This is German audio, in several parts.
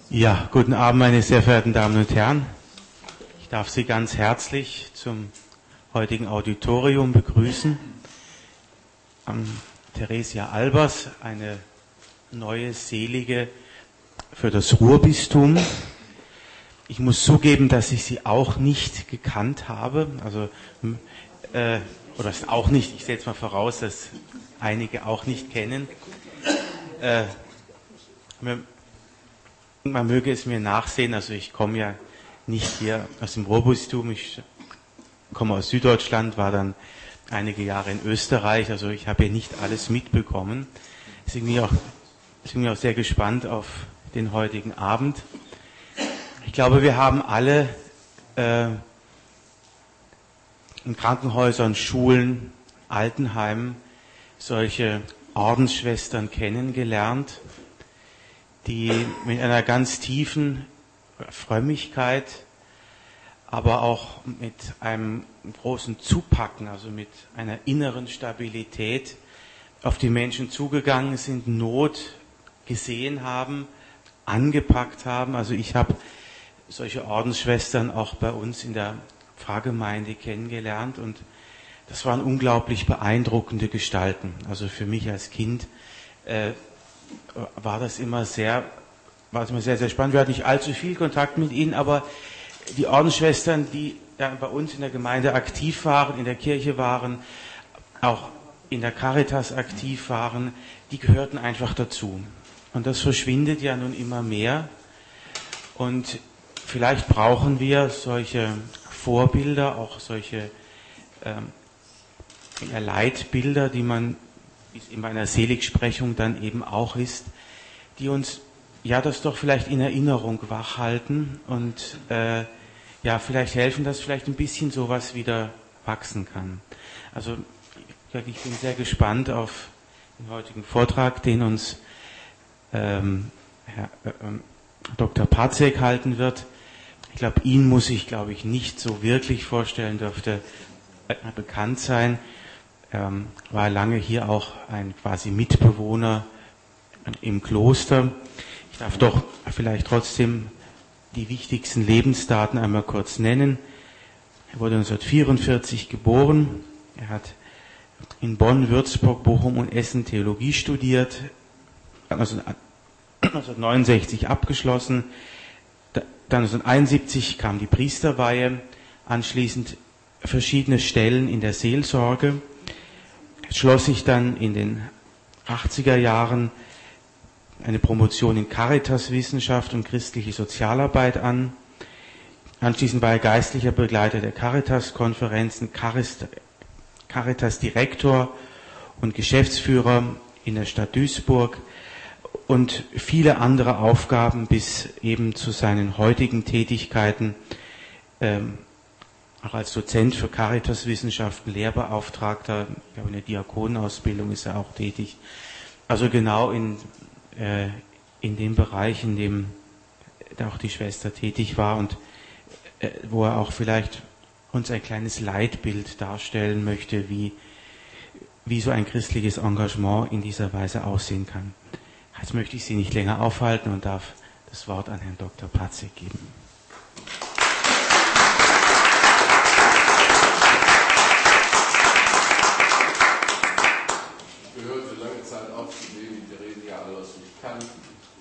Ja, guten Abend, meine sehr verehrten Damen und Herren. Ich darf Sie ganz herzlich zum heutigen Auditorium begrüßen. Theresia Albers, eine neue Selige für das Ruhrbistum. Ich muss zugeben, dass ich sie auch nicht gekannt habe. Oder auch nicht, ich setze mal voraus, dass einige auch nicht kennen. Man möge es mir nachsehen, also ich komme ja nicht hier aus dem Ruhrbistum, ich komme aus Süddeutschland, war dann einige Jahre in Österreich, also ich habe hier nicht alles mitbekommen. Deswegen bin ich auch sehr gespannt auf den heutigen Abend. Ich glaube, wir haben alle in Krankenhäusern, Schulen, Altenheimen solche Ordensschwestern kennengelernt, die mit einer ganz tiefen Frömmigkeit, aber auch mit einem großen Zupacken, also mit einer inneren Stabilität auf die Menschen zugegangen sind, Not gesehen haben, angepackt haben. Also ich habe solche Ordensschwestern auch bei uns in der Pfarrgemeinde kennengelernt und das waren unglaublich beeindruckende Gestalten. Also für mich als Kind war das immer sehr, sehr spannend. Wir hatten nicht allzu viel Kontakt mit ihnen, aber die Ordensschwestern, die ja bei uns in der Gemeinde aktiv waren, in der Kirche waren, auch in der Caritas aktiv waren, die gehörten einfach dazu. Und das verschwindet ja nun immer mehr. Und vielleicht brauchen wir solche Vorbilder, auch solche Leitbilder, die man, wie es in meiner Seligsprechung dann eben auch ist, die uns ja das doch vielleicht in Erinnerung wachhalten und vielleicht helfen, dass vielleicht ein bisschen sowas wieder wachsen kann. Also ich bin sehr gespannt auf den heutigen Vortrag, den uns Herr Dr. Pacek halten wird. Ich glaube, ihn muss ich, nicht so wirklich vorstellen, dürfte bekannt sein. War lange hier auch ein quasi Mitbewohner im Kloster. Ich darf doch vielleicht trotzdem die wichtigsten Lebensdaten einmal kurz nennen. Er wurde 1944 geboren. Er hat in Bonn, Würzburg, Bochum und Essen Theologie studiert. 1969 abgeschlossen. Dann 1971 kam die Priesterweihe. Anschließend verschiedene Stellen in der Seelsorge. Er schloss sich dann in den 80er Jahren eine Promotion in Caritaswissenschaft und christliche Sozialarbeit an. Anschließend war er geistlicher Begleiter der Caritas-Konferenzen, Caritas-Direktor und Geschäftsführer in der Stadt Duisburg und viele andere Aufgaben bis eben zu seinen heutigen Tätigkeiten, auch als Dozent für Caritaswissenschaften, Lehrbeauftragter, ich glaube in der Diakonenausbildung ist er auch tätig. Also genau in dem Bereich, in dem auch die Schwester tätig war und wo er auch vielleicht uns ein kleines Leitbild darstellen möchte, wie so ein christliches Engagement in dieser Weise aussehen kann. Jetzt möchte ich Sie nicht länger aufhalten und darf das Wort an Herrn Dr. Pacek geben. Ich gehörte lange Zeit auch zu denen, die Theresia Albers nicht kannten.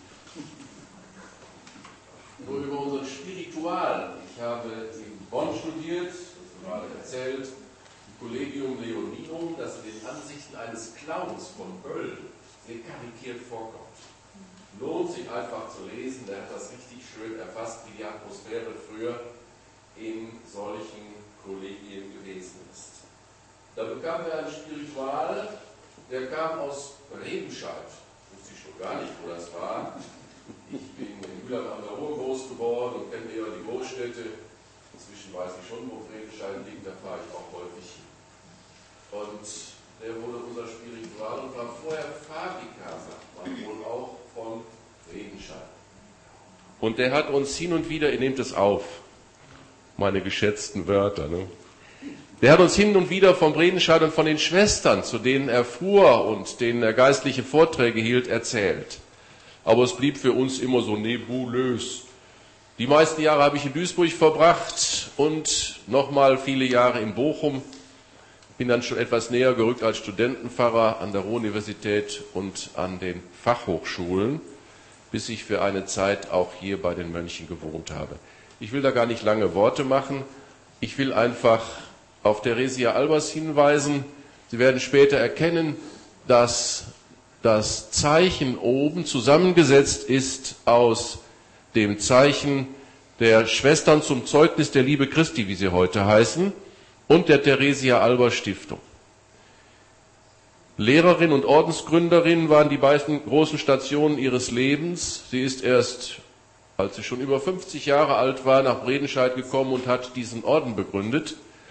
Nur über unser Spiritual. Ich habe in Bonn studiert, das gerade erzählt, im Kollegium Leoninum, das in den Ansichten eines Clowns von Böll sehr karikiert vorkommt. Lohnt sich einfach zu lesen, der hat das richtig schön erfasst, wie die Atmosphäre früher in solchen Kollegien gewesen ist. Da bekam er ein Spiritual, der kam aus Remscheid. Wusste ich schon gar nicht, wo das war. Ich bin in Mühlheim an der Ruhr groß geworden und kenne eher die Großstädte. Inzwischen weiß ich schon, wo Remscheid liegt, da fahre ich auch häufig hin. Und der wurde unser Spiritual und war vorher Fabriker, sagt man wohl auch, von Remscheid. Und der hat uns hin und wieder, ihr nehmt es auf, meine geschätzten Wörter, ne? Der hat uns hin und wieder vom Bredenscheid und von den Schwestern, zu denen er fuhr und denen er geistliche Vorträge hielt, erzählt. aber es blieb für uns immer so nebulös. Die meisten Jahre habe ich in Duisburg verbracht und nochmal viele Jahre in Bochum. Bin dann schon etwas näher gerückt als Studentenpfarrer an der Ruhr-Universität und an den Fachhochschulen, bis ich für eine Zeit auch hier bei den Mönchen gewohnt habe. Ich will da gar nicht lange Worte machen. Ich will einfach auf Theresia Albers hinweisen. Sie werden später erkennen, dass das Zeichen oben zusammengesetzt ist aus dem Zeichen der Schwestern zum Zeugnis der Liebe Christi, wie sie heute heißen, und der Theresia Albers Stiftung. Lehrerin und Ordensgründerin waren die beiden großen Stationen ihres Lebens. Sie ist erst, als sie schon über 50 Jahre alt war, nach Bredenscheid gekommen und hat diesen Orden begründet.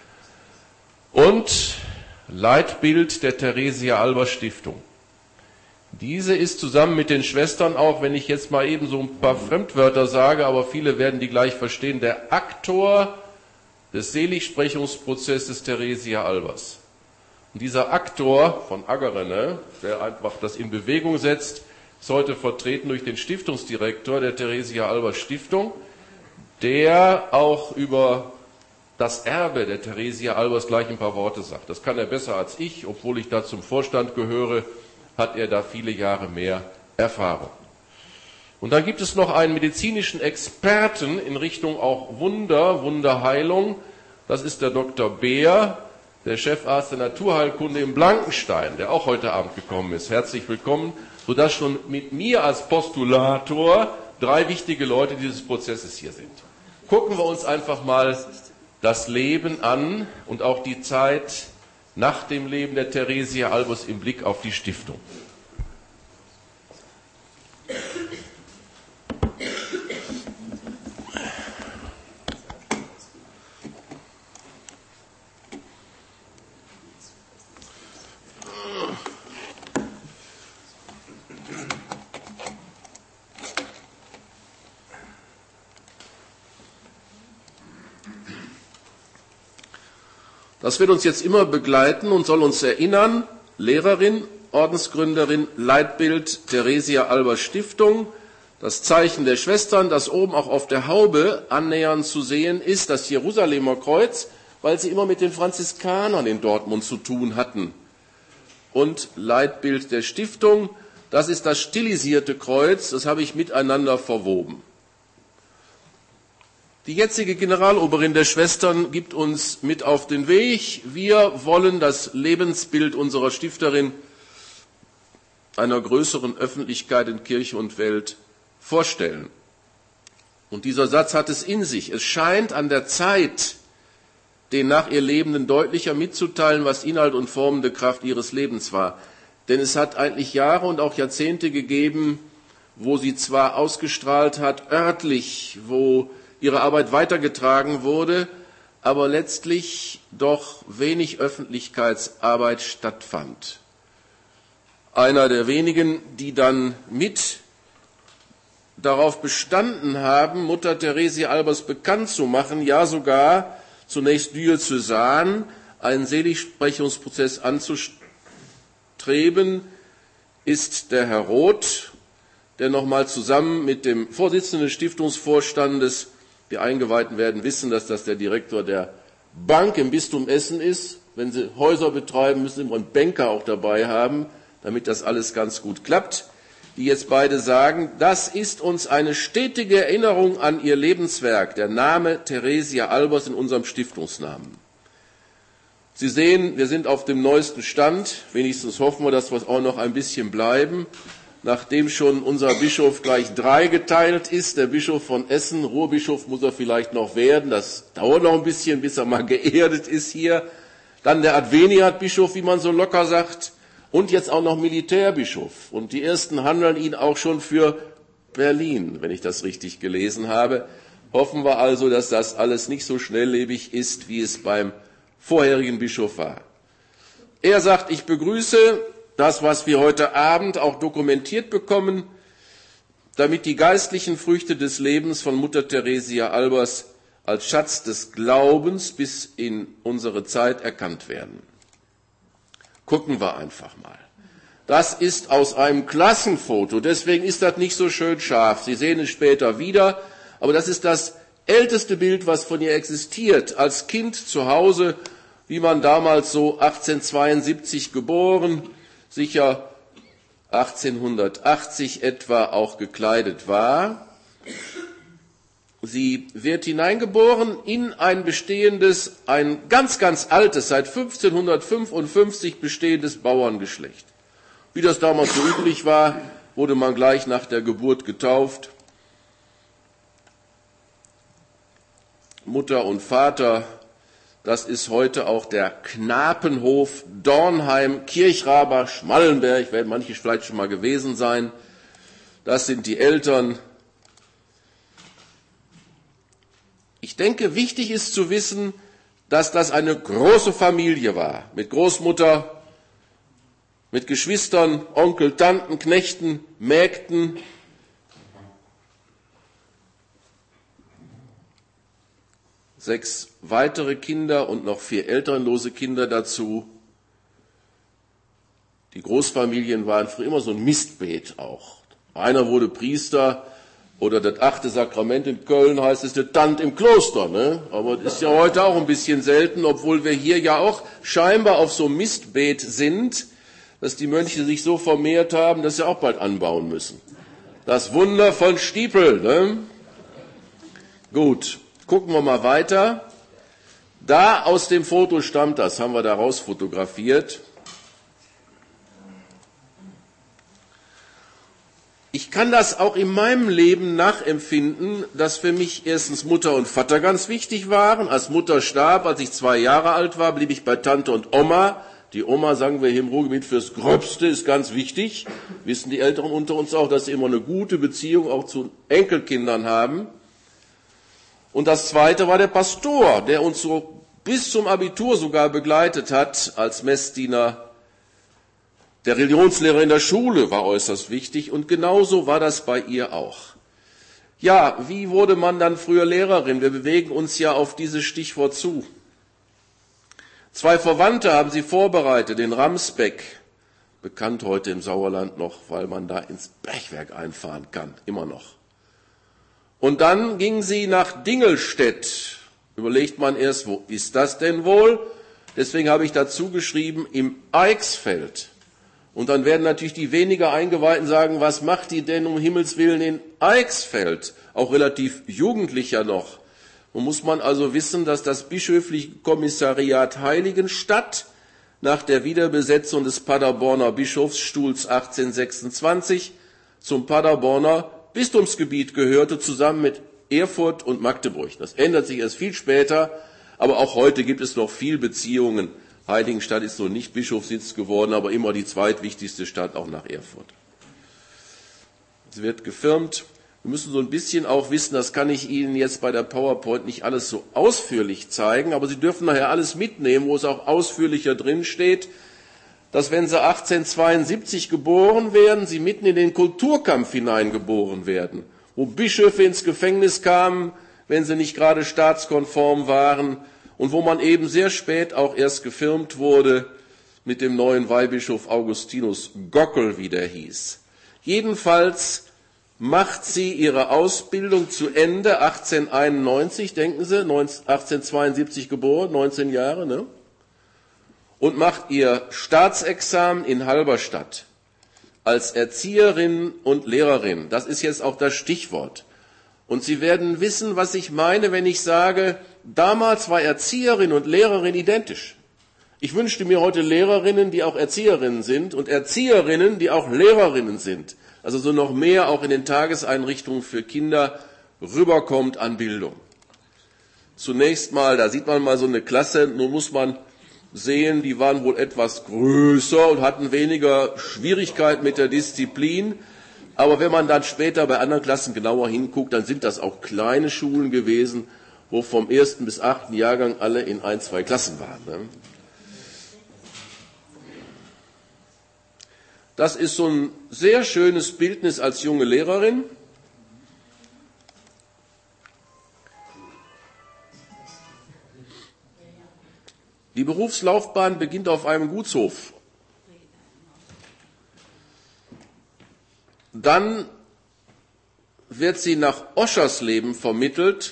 Und Leitbild der Theresia Albers Stiftung. Diese ist zusammen mit den Schwestern auch, wenn ich jetzt mal eben so ein paar Fremdwörter sage, aber viele werden die gleich verstehen, der Aktor des Seligsprechungsprozesses Theresia Albers. Und dieser Aktor von Aggerene, der einfach das in Bewegung setzt, ist heute vertreten durch den Stiftungsdirektor der Theresia Albers Stiftung, der auch über das Erbe der Theresia Albers gleich ein paar Worte sagt. Das kann er besser als ich, obwohl ich da zum Vorstand gehöre, hat er da viele Jahre mehr Erfahrung. Und dann gibt es noch einen medizinischen Experten in Richtung auch Wunderheilung. Das ist der Dr. Beer, der Chefarzt der Naturheilkunde in Blankenstein, der auch heute Abend gekommen ist. Herzlich willkommen, sodass schon mit mir als Postulator 3 wichtige Leute dieses Prozesses hier sind. Gucken wir uns einfach mal das Leben an und auch die Zeit nach dem Leben der Theresia Albers im Blick auf die Stiftung. Das wird uns jetzt immer begleiten und soll uns erinnern, Lehrerin, Ordensgründerin, Leitbild Theresia Albers Stiftung, das Zeichen der Schwestern, das oben auch auf der Haube annähernd zu sehen ist, das Jerusalemer Kreuz, weil sie immer mit den Franziskanern in Dortmund zu tun hatten. Und Leitbild der Stiftung, das ist das stilisierte Kreuz, das habe ich miteinander verwoben. Die jetzige Generaloberin der Schwestern gibt uns mit auf den Weg. Wir wollen das Lebensbild unserer Stifterin einer größeren Öffentlichkeit in Kirche und Welt vorstellen. Und dieser Satz hat es in sich. Es scheint an der Zeit, den nach ihr Lebenden deutlicher mitzuteilen, was Inhalt und formende Kraft ihres Lebens war. Denn es hat eigentlich Jahre und auch Jahrzehnte gegeben, wo sie zwar ausgestrahlt hat, örtlich, wo ihre Arbeit weitergetragen wurde, aber letztlich doch wenig Öffentlichkeitsarbeit stattfand. Einer der wenigen, die dann mit darauf bestanden haben, Mutter Theresia Albers bekannt zu machen, ja sogar zunächst diözesan einen Seligsprechungsprozess anzustreben, ist der Herr Roth, der nochmal zusammen mit dem Vorsitzenden des Stiftungsvorstandes, die Eingeweihten werden wissen, dass das der Direktor der Bank im Bistum Essen ist. Wenn Sie Häuser betreiben, müssen Sie immer einen Banker auch dabei haben, damit das alles ganz gut klappt. Die jetzt beide sagen, das ist uns eine stetige Erinnerung an ihr Lebenswerk, der Name Theresia Albers in unserem Stiftungsnamen. Sie sehen, wir sind auf dem neuesten Stand, wenigstens hoffen wir, dass wir auch noch ein bisschen bleiben. Nachdem schon unser Bischof gleich 3 geteilt ist, der Bischof von Essen, Ruhrbischof muss er vielleicht noch werden, das dauert noch ein bisschen, bis er mal geerdet ist hier. Dann der Adveniat-Bischof, wie man so locker sagt, und jetzt auch noch Militärbischof. Und die ersten handeln ihn auch schon für Berlin, wenn ich das richtig gelesen habe. Hoffen wir also, dass das alles nicht so schnelllebig ist, wie es beim vorherigen Bischof war. Er sagt, ich begrüße das, was wir heute Abend auch dokumentiert bekommen, damit die geistlichen Früchte des Lebens von Mutter Theresia Albers als Schatz des Glaubens bis in unsere Zeit erkannt werden. Gucken wir einfach mal. Das ist aus einem Klassenfoto, deswegen ist das nicht so schön scharf. Sie sehen es später wieder, aber das ist das älteste Bild, was von ihr existiert. Als Kind zu Hause, wie man damals so 1872 geboren, sicher 1880 etwa auch gekleidet war. Sie wird hineingeboren in ein bestehendes, ein ganz, ganz altes, seit 1555 bestehendes Bauerngeschlecht. Wie das damals so üblich war, wurde man gleich nach der Geburt getauft. Mutter und Vater, das ist heute auch der Knapenhof Dornheim, Kirchraber, Schmallenberg, werden manche vielleicht schon mal gewesen sein. Das sind die Eltern. Ich denke, wichtig ist zu wissen, dass das eine große Familie war, mit Großmutter, mit Geschwistern, Onkel, Tanten, Knechten, Mägden. Sechs weitere Kinder und noch 4 elternlose Kinder dazu. Die Großfamilien waren früher immer so ein Mistbeet auch. Einer wurde Priester oder das 8. Sakrament in Köln heißt es der Tant im Kloster. Ne? Aber das ist ja heute auch ein bisschen selten, obwohl wir hier ja auch scheinbar auf so einem Mistbeet sind, dass die Mönche sich so vermehrt haben, dass sie auch bald anbauen müssen. Das Wunder von Stiepel. Ne? Gut. Gucken wir mal weiter. Da aus dem Foto stammt das, haben wir da raus fotografiert. Ich kann das auch in meinem Leben nachempfinden, dass für mich erstens Mutter und Vater ganz wichtig waren. Als Mutter starb, als ich 2 Jahre alt war, blieb ich bei Tante und Oma. Die Oma, sagen wir hier im Ruhrgebiet, fürs Gröbste ist ganz wichtig. Wissen die Älteren unter uns auch, dass sie immer eine gute Beziehung auch zu Enkelkindern haben. Und das Zweite war der Pastor, der uns so bis zum Abitur sogar begleitet hat als Messdiener. Der Religionslehrer in der Schule war äußerst wichtig und genauso war das bei ihr auch. Ja, wie wurde man dann früher Lehrerin? Wir bewegen uns ja auf dieses Stichwort zu. 2 Verwandte haben sie vorbereitet, in Ramsbeck, bekannt heute im Sauerland noch, weil man da ins Bergwerk einfahren kann, immer noch. Und dann ging sie nach Dingelstedt. Überlegt man erst, wo ist das denn wohl? Deswegen habe ich dazu geschrieben, im Eichsfeld. Und dann werden natürlich die weniger Eingeweihten sagen, was macht die denn um Himmels Willen in Eichsfeld? Auch relativ jugendlicher noch. Und muss man also wissen, dass das bischöfliche Kommissariat Heiligenstadt nach der Wiederbesetzung des Paderborner Bischofsstuhls 1826 zum Paderborner Bistumsgebiet gehörte, zusammen mit Erfurt und Magdeburg. Das ändert sich erst viel später, aber auch heute gibt es noch viel Beziehungen. Heiligenstadt ist noch nicht Bischofssitz geworden, aber immer die zweitwichtigste Stadt, auch nach Erfurt. Es wird gefirmt. Wir müssen so ein bisschen auch wissen, das kann ich Ihnen jetzt bei der PowerPoint nicht alles so ausführlich zeigen, aber Sie dürfen nachher alles mitnehmen, wo es auch ausführlicher drin steht, dass wenn Sie 1872 geboren werden, Sie mitten in den Kulturkampf hineingeboren werden, wo Bischöfe ins Gefängnis kamen, wenn sie nicht gerade staatskonform waren und wo man eben sehr spät auch erst gefirmt wurde mit dem neuen Weihbischof Augustinus Gockel, wie der hieß. Jedenfalls macht sie ihre Ausbildung zu Ende 1891, denken Sie, 1872 geboren, 19 Jahre, ne? Und macht ihr Staatsexamen in Halberstadt als Erzieherin und Lehrerin. Das ist jetzt auch das Stichwort. Und Sie werden wissen, was ich meine, wenn ich sage, damals war Erzieherin und Lehrerin identisch. Ich wünschte mir heute Lehrerinnen, die auch Erzieherinnen sind und Erzieherinnen, die auch Lehrerinnen sind. Also so noch mehr auch in den Tageseinrichtungen für Kinder rüberkommt an Bildung. Zunächst mal, da sieht man mal so eine Klasse, nun muss man sehen, die waren wohl etwas größer und hatten weniger Schwierigkeit mit der Disziplin. Aber wenn man dann später bei anderen Klassen genauer hinguckt, dann sind das auch kleine Schulen gewesen, wo vom 1. bis 8. Jahrgang alle in 1, 2 Klassen waren. Ne? Das ist so ein sehr schönes Bildnis als junge Lehrerin. Die Berufslaufbahn beginnt auf einem Gutshof. dann wird sie nach Oschersleben vermittelt,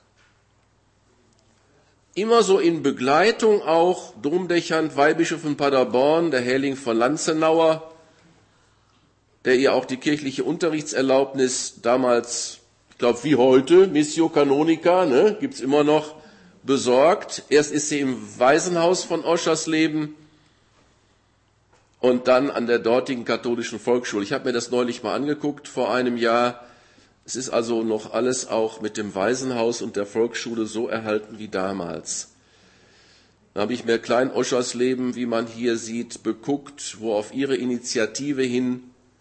immer so in Begleitung auch Domdechant, Weihbischof von Paderborn, der Herrling von Lanzenauer, der ihr auch die kirchliche Unterrichtserlaubnis damals, ich glaube wie heute, Missio Canonica, ne, gibt's immer noch, besorgt. Erst ist sie im Waisenhaus von Oschersleben und dann an der dortigen katholischen Volksschule. Ich habe mir das neulich mal angeguckt vor einem Jahr. Es ist also noch alles auch mit dem Waisenhaus und der Volksschule so erhalten wie damals. Da habe ich mir Klein-Oschersleben, wie man hier sieht, beguckt, wo auf ihre Initiative hin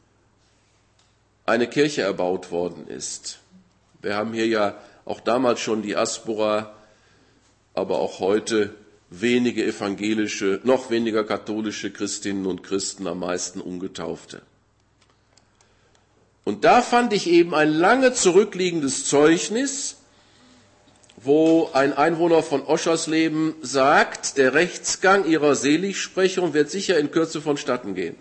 eine Kirche erbaut worden ist. Wir haben hier ja auch damals schon die Aspora, aber auch heute wenige evangelische, noch weniger katholische Christinnen und Christen, am meisten Ungetaufte. Und da fand ich eben ein lange zurückliegendes Zeugnis, wo ein Einwohner von Oschersleben sagt, der Rechtsgang ihrer Seligsprechung wird sicher in Kürze vonstatten gehen.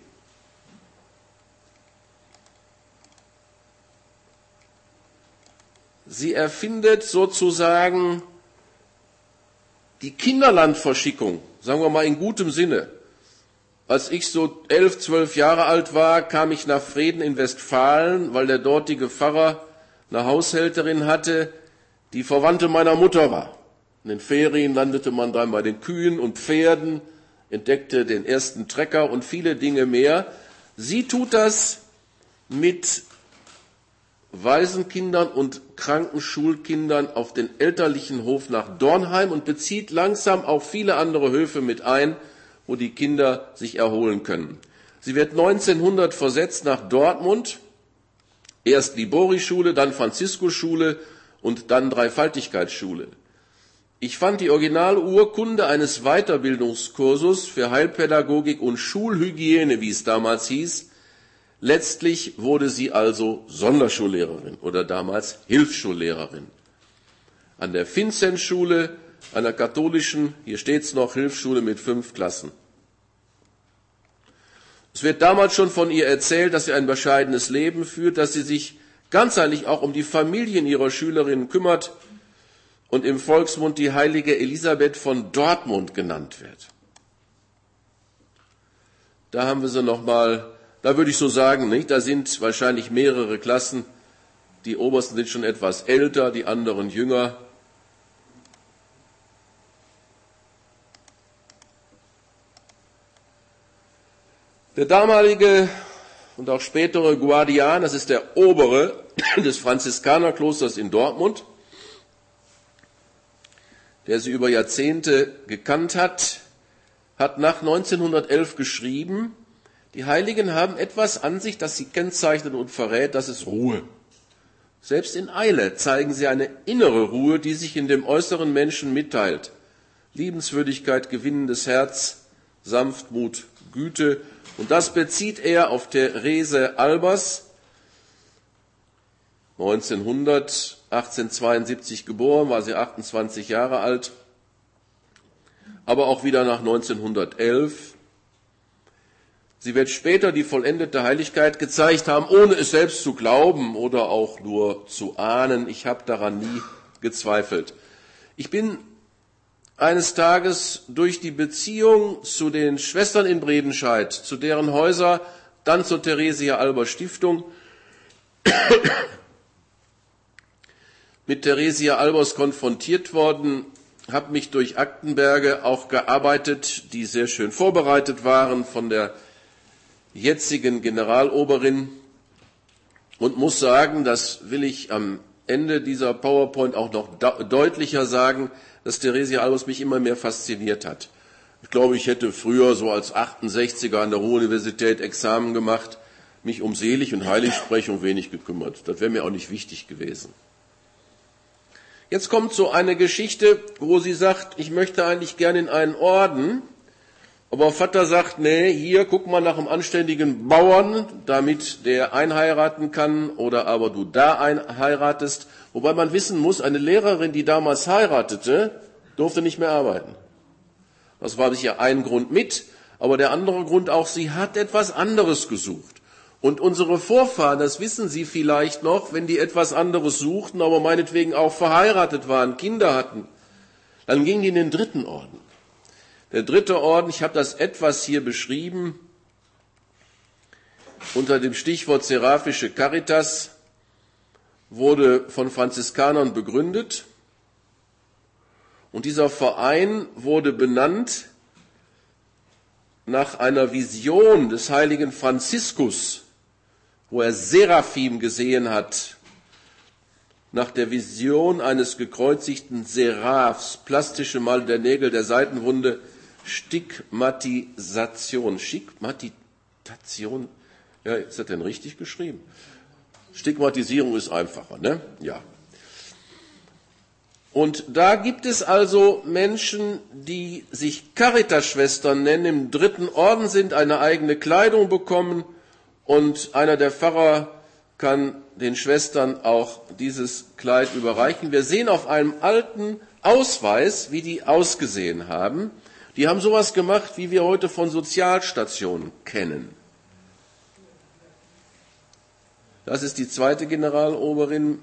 Sie erfindet sozusagen die Kinderlandverschickung, sagen wir mal in gutem Sinne. Als ich so 11, 12 Jahre alt war, kam ich nach Vreden in Westfalen, weil der dortige Pfarrer eine Haushälterin hatte, die Verwandte meiner Mutter war. In den Ferien landete man dann bei den Kühen und Pferden, entdeckte den ersten Trecker und viele Dinge mehr. Sie tut das mit Waisenkindern und kranken Schulkindern auf den elterlichen Hof nach Dornheim und bezieht langsam auch viele andere Höfe mit ein, wo die Kinder sich erholen können. Sie wird 1900 versetzt nach Dortmund, erst Libori-Schule, dann Franziskusschule und dann Dreifaltigkeitsschule. Ich fand die Originalurkunde eines Weiterbildungskurses für Heilpädagogik und Schulhygiene, wie es damals hieß. Letztlich wurde sie also Sonderschullehrerin oder damals Hilfsschullehrerin. An der Vinzenzschule, einer katholischen, hier steht's noch, Hilfsschule mit 5 Klassen. Es wird damals schon von ihr erzählt, dass sie ein bescheidenes Leben führt, dass sie sich ganzheitlich auch um die Familien ihrer Schülerinnen kümmert und im Volksmund die heilige Elisabeth von Dortmund genannt wird. Da haben wir sie nochmal, da würde ich so sagen, nicht? Da sind wahrscheinlich mehrere Klassen. Die obersten sind schon etwas älter, die anderen jünger. Der damalige und auch spätere Guardian, das ist der Obere des Franziskanerklosters in Dortmund, der sie über Jahrzehnte gekannt hat, hat nach 1911 geschrieben, die Heiligen haben etwas an sich, das sie kennzeichnet und verrät, das ist Ruhe. Selbst in Eile zeigen sie eine innere Ruhe, die sich in dem äußeren Menschen mitteilt. Liebenswürdigkeit, gewinnendes Herz, Sanftmut, Güte. Und das bezieht er auf Therese Albers, 1872 geboren, war sie 28 Jahre alt, aber auch wieder nach 1911. Sie wird später die vollendete Heiligkeit gezeigt haben, ohne es selbst zu glauben oder auch nur zu ahnen. Ich habe daran nie gezweifelt. Ich bin eines Tages durch die Beziehung zu den Schwestern in Bredenscheid, zu deren Häuser, dann zur Theresia Albers Stiftung, mit Theresia Albers konfrontiert worden, habe mich durch Aktenberge auch gearbeitet, die sehr schön vorbereitet waren von der jetzigen Generaloberin und muss sagen, das will ich am Ende dieser PowerPoint auch noch deutlicher sagen, dass Theresia Albers mich immer mehr fasziniert hat. Ich glaube, ich hätte früher so als 68er an der Ruhr-Universität Examen gemacht, mich um Selig- und Heiligsprechung wenig gekümmert. Das wäre mir auch nicht wichtig gewesen. Jetzt kommt so eine Geschichte, wo sie sagt, ich möchte eigentlich gerne in einen Orden, aber Vater sagt, nee, hier guck mal nach einem anständigen Bauern, damit der einheiraten kann oder aber du da einheiratest. Wobei man wissen muss, eine Lehrerin, die damals heiratete, durfte nicht mehr arbeiten. Das war sicher ein Grund mit, aber der andere Grund auch, sie hat etwas anderes gesucht. Und unsere Vorfahren, das wissen Sie vielleicht noch, wenn die etwas anderes suchten, aber meinetwegen auch verheiratet waren, Kinder hatten, dann gingen die in den 3. Orden. Der 3. Orden, ich habe das etwas hier beschrieben, unter dem Stichwort Seraphische Caritas, wurde von Franziskanern begründet. Und dieser Verein wurde benannt nach einer Vision des heiligen Franziskus, wo er Seraphim gesehen hat, nach der Vision eines gekreuzigten Seraphs, plastische Male der Nägel, der Seitenwunde, Stigmatisation, ja, ist das denn richtig geschrieben? Stigmatisierung ist einfacher, ne? Ja. Und da gibt es also Menschen, die sich Caritas-Schwestern nennen, im 3. Orden sind, eine eigene Kleidung bekommen und einer der Pfarrer kann den Schwestern auch dieses Kleid überreichen. Wir sehen auf einem alten Ausweis, wie die ausgesehen haben. Die haben sowas gemacht, wie wir heute von Sozialstationen kennen. Das ist die 2. Generaloberin.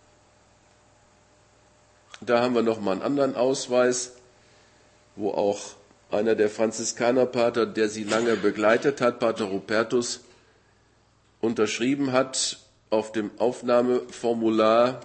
Da haben wir noch mal einen anderen Ausweis, wo auch einer der Franziskanerpater, der sie lange begleitet hat, Pater Rupertus, unterschrieben hat auf dem Aufnahmeformular.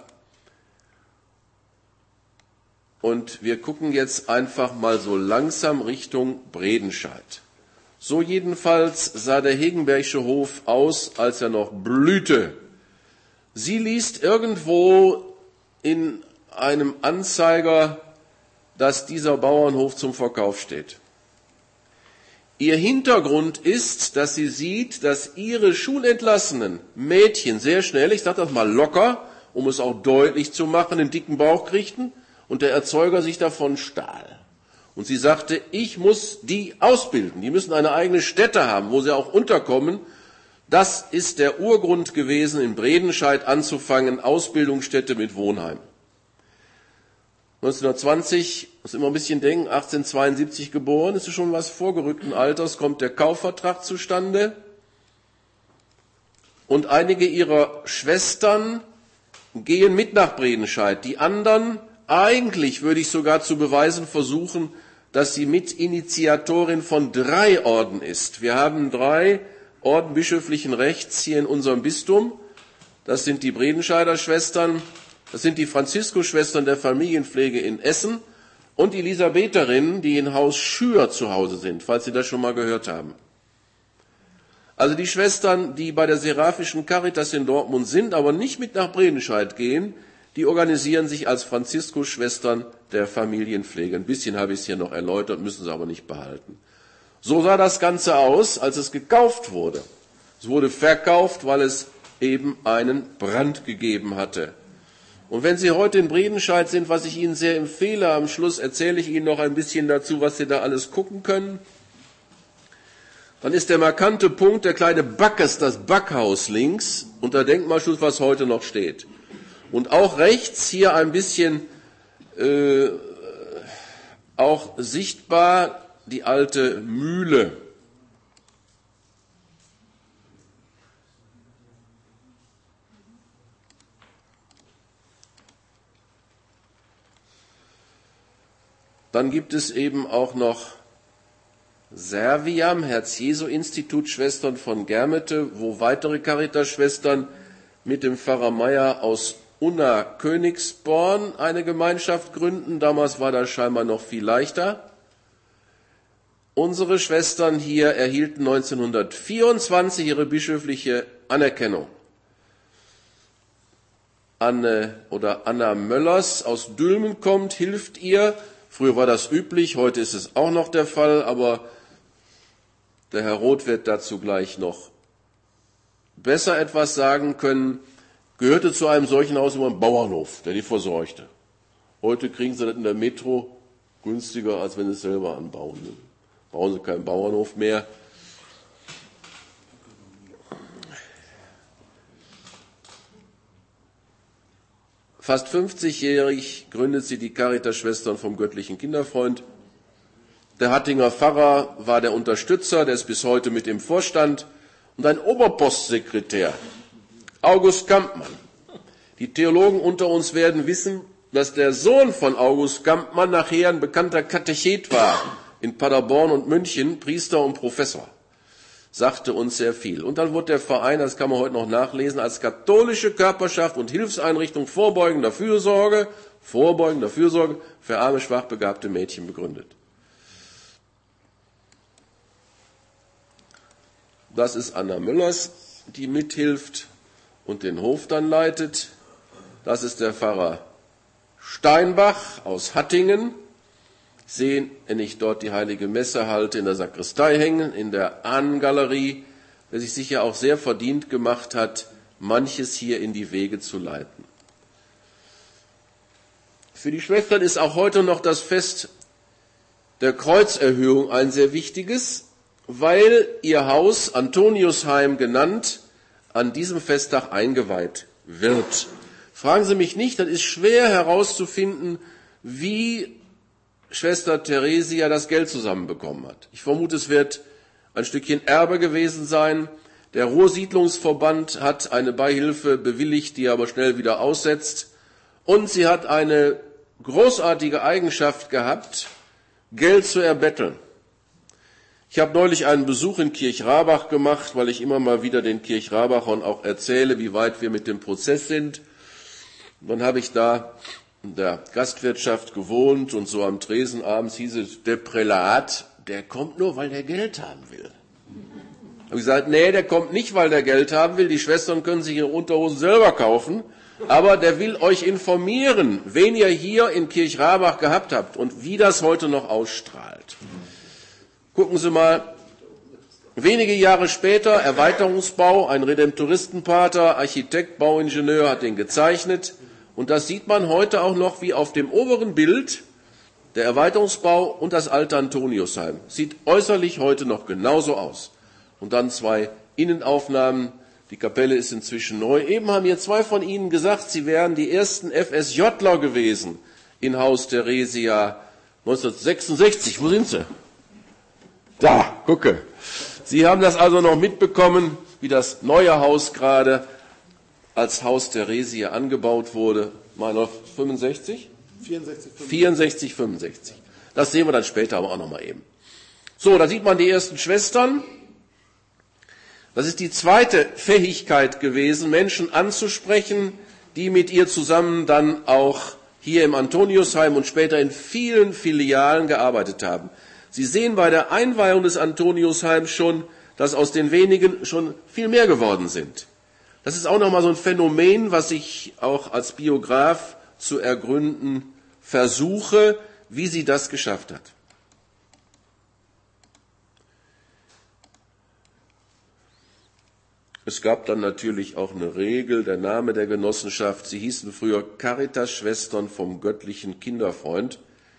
Und wir gucken jetzt einfach mal so langsam Richtung Bredenscheid. So jedenfalls sah der Hegenbergsche Hof aus, als er noch blühte. Sie liest irgendwo in einem Anzeiger, dass dieser Bauernhof zum Verkauf steht. Ihr Hintergrund ist, dass sie sieht, dass ihre schulentlassenen Mädchen sehr schnell, ich sage das mal locker, um es auch deutlich zu machen, einen dicken Bauch kriegten und der Erzeuger sich davon stahl. Und sie sagte, ich muss die ausbilden, die müssen eine eigene Stätte haben, wo sie auch unterkommen. Das ist der Urgrund gewesen, in Bredenscheid anzufangen, Ausbildungsstätte mit Wohnheim. 1920, muss immer ein bisschen denken, 1872 geboren, ist schon was vorgerückten Alters, kommt der Kaufvertrag zustande. Und einige ihrer Schwestern gehen mit nach Bredenscheid. Die anderen, eigentlich würde ich sogar zu beweisen versuchen, dass sie Mitinitiatorin von 3 Orden ist. Wir haben 3 Orden bischöflichen Rechts hier in unserem Bistum. Das sind die Bredenscheider Schwestern, das sind die Franziskusschwestern der Familienpflege in Essen und die Elisabetherinnen, die in Haus Schür zu Hause sind, falls Sie das schon mal gehört haben. Also die Schwestern, die bei der Seraphischen Caritas in Dortmund sind, aber nicht mit nach Bredenscheid gehen, die organisieren sich als Franziskusschwestern der Familienpflege. Ein bisschen habe ich es hier noch erläutert, müssen Sie aber nicht behalten. So sah das Ganze aus, als es gekauft wurde. Es wurde verkauft, weil es eben einen Brand gegeben hatte. Und wenn Sie heute in Bredenscheid sind, was ich Ihnen sehr empfehle, am Schluss erzähle ich Ihnen noch ein bisschen dazu, was Sie da alles gucken können, dann ist der markante Punkt der kleine Backes, das Backhaus links, unter Denkmalschutz, was heute noch steht. Und auch rechts hier ein bisschen auch sichtbar die alte Mühle. Dann gibt es eben auch noch Serviam, Herz-Jesu-Institut, Schwestern von Germete, wo weitere Caritas-Schwestern mit dem Pfarrer Meier aus Unna Königsborn eine Gemeinschaft gründen. Damals war das scheinbar noch viel leichter. Unsere Schwestern hier erhielten 1924 ihre bischöfliche Anerkennung. Anna Möllers aus Dülmen kommt, hilft ihr. Früher war das üblich, heute ist es auch noch der Fall, aber der Herr Roth wird dazu gleich noch besser etwas sagen können. Gehörte zu einem solchen Haus immer ein Bauernhof, der die versorgte. Heute kriegen sie das in der Metro günstiger, als wenn sie es selber anbauen. Bauen sie keinen Bauernhof mehr. Fast 50-jährig gründet sie die Caritas-Schwestern vom Göttlichen Kinderfreund. Der Hattinger Pfarrer war der Unterstützer, der ist bis heute mit im Vorstand. und ein Oberpostsekretär, August Kampmann. Die Theologen unter uns werden wissen, dass der Sohn von August Kampmann nachher ein bekannter Katechet war in Paderborn und München, Priester und Professor. Sagte uns sehr viel. Und dann wurde der Verein, das kann man heute noch nachlesen, als katholische Körperschaft und Hilfseinrichtung vorbeugender Fürsorge für arme, schwachbegabte Mädchen begründet. Das ist Anna Müllers, die mithilft und den Hof dann leitet. Das ist der Pfarrer Steinbach aus Hattingen. Sehen, wenn ich dort die heilige Messe halte, in der Sakristei hängen, in der Ahnengalerie, der sich sicher auch sehr verdient gemacht hat, manches hier in die Wege zu leiten. Für die Schwestern ist auch heute noch das Fest der Kreuzerhöhung ein sehr wichtiges, weil ihr Haus, Antoniusheim genannt, an diesem Festtag eingeweiht wird. Fragen Sie mich nicht, das ist schwer herauszufinden, wie Schwester Theresia das Geld zusammenbekommen hat. Ich vermute, es wird ein Stückchen Erbe gewesen sein. Der Ruhrsiedlungsverband hat eine Beihilfe bewilligt, die er aber schnell wieder aussetzt. Und sie hat eine großartige Eigenschaft gehabt, Geld zu erbetteln. Ich habe neulich einen Besuch in Kirchrabach gemacht, weil ich immer mal wieder den Kirchrabachern auch erzähle, wie weit wir mit dem Prozess sind. Und dann habe ich da in der Gastwirtschaft gewohnt und so am Tresen abends hieß es, der Prälat, der kommt nur, weil der Geld haben will. Habe ich gesagt, nee, der kommt nicht, weil der Geld haben will. Die Schwestern können sich ihre Unterhosen selber kaufen. Aber der will euch informieren, wen ihr hier in Kirchrabach gehabt habt und wie das heute noch ausstrahlt. Gucken Sie mal, wenige Jahre später, Erweiterungsbau, ein Redemptoristenpater, Architekt, Bauingenieur hat den gezeichnet. Und das sieht man heute auch noch wie auf dem oberen Bild, der Erweiterungsbau und das alte Antoniusheim. Sieht äußerlich heute noch genauso aus. Und dann 2 Innenaufnahmen. Die Kapelle ist inzwischen neu. Eben haben hier 2 von Ihnen gesagt, sie wären die ersten FSJler gewesen in Haus Theresia 1966. Wo sind sie? Da, gucke. Sie haben das also noch mitbekommen, wie das neue Haus gerade als Haus Theresia angebaut wurde, mal noch 65? 64, 65. Das sehen wir dann später aber auch noch mal eben. So, da sieht man die ersten Schwestern. Das ist die zweite Fähigkeit gewesen, Menschen anzusprechen, die mit ihr zusammen dann auch hier im Antoniusheim und später in vielen Filialen gearbeitet haben. Sie sehen bei der Einweihung des Antoniusheims schon, dass aus den wenigen schon viel mehr geworden sind. Das ist auch nochmal so ein Phänomen, was ich auch als Biograf zu ergründen versuche, wie sie das geschafft hat. Es gab dann natürlich auch eine Regel, der Name der Genossenschaft. Sie hießen früher Caritas-Schwestern vom göttlichen Kinderfreund.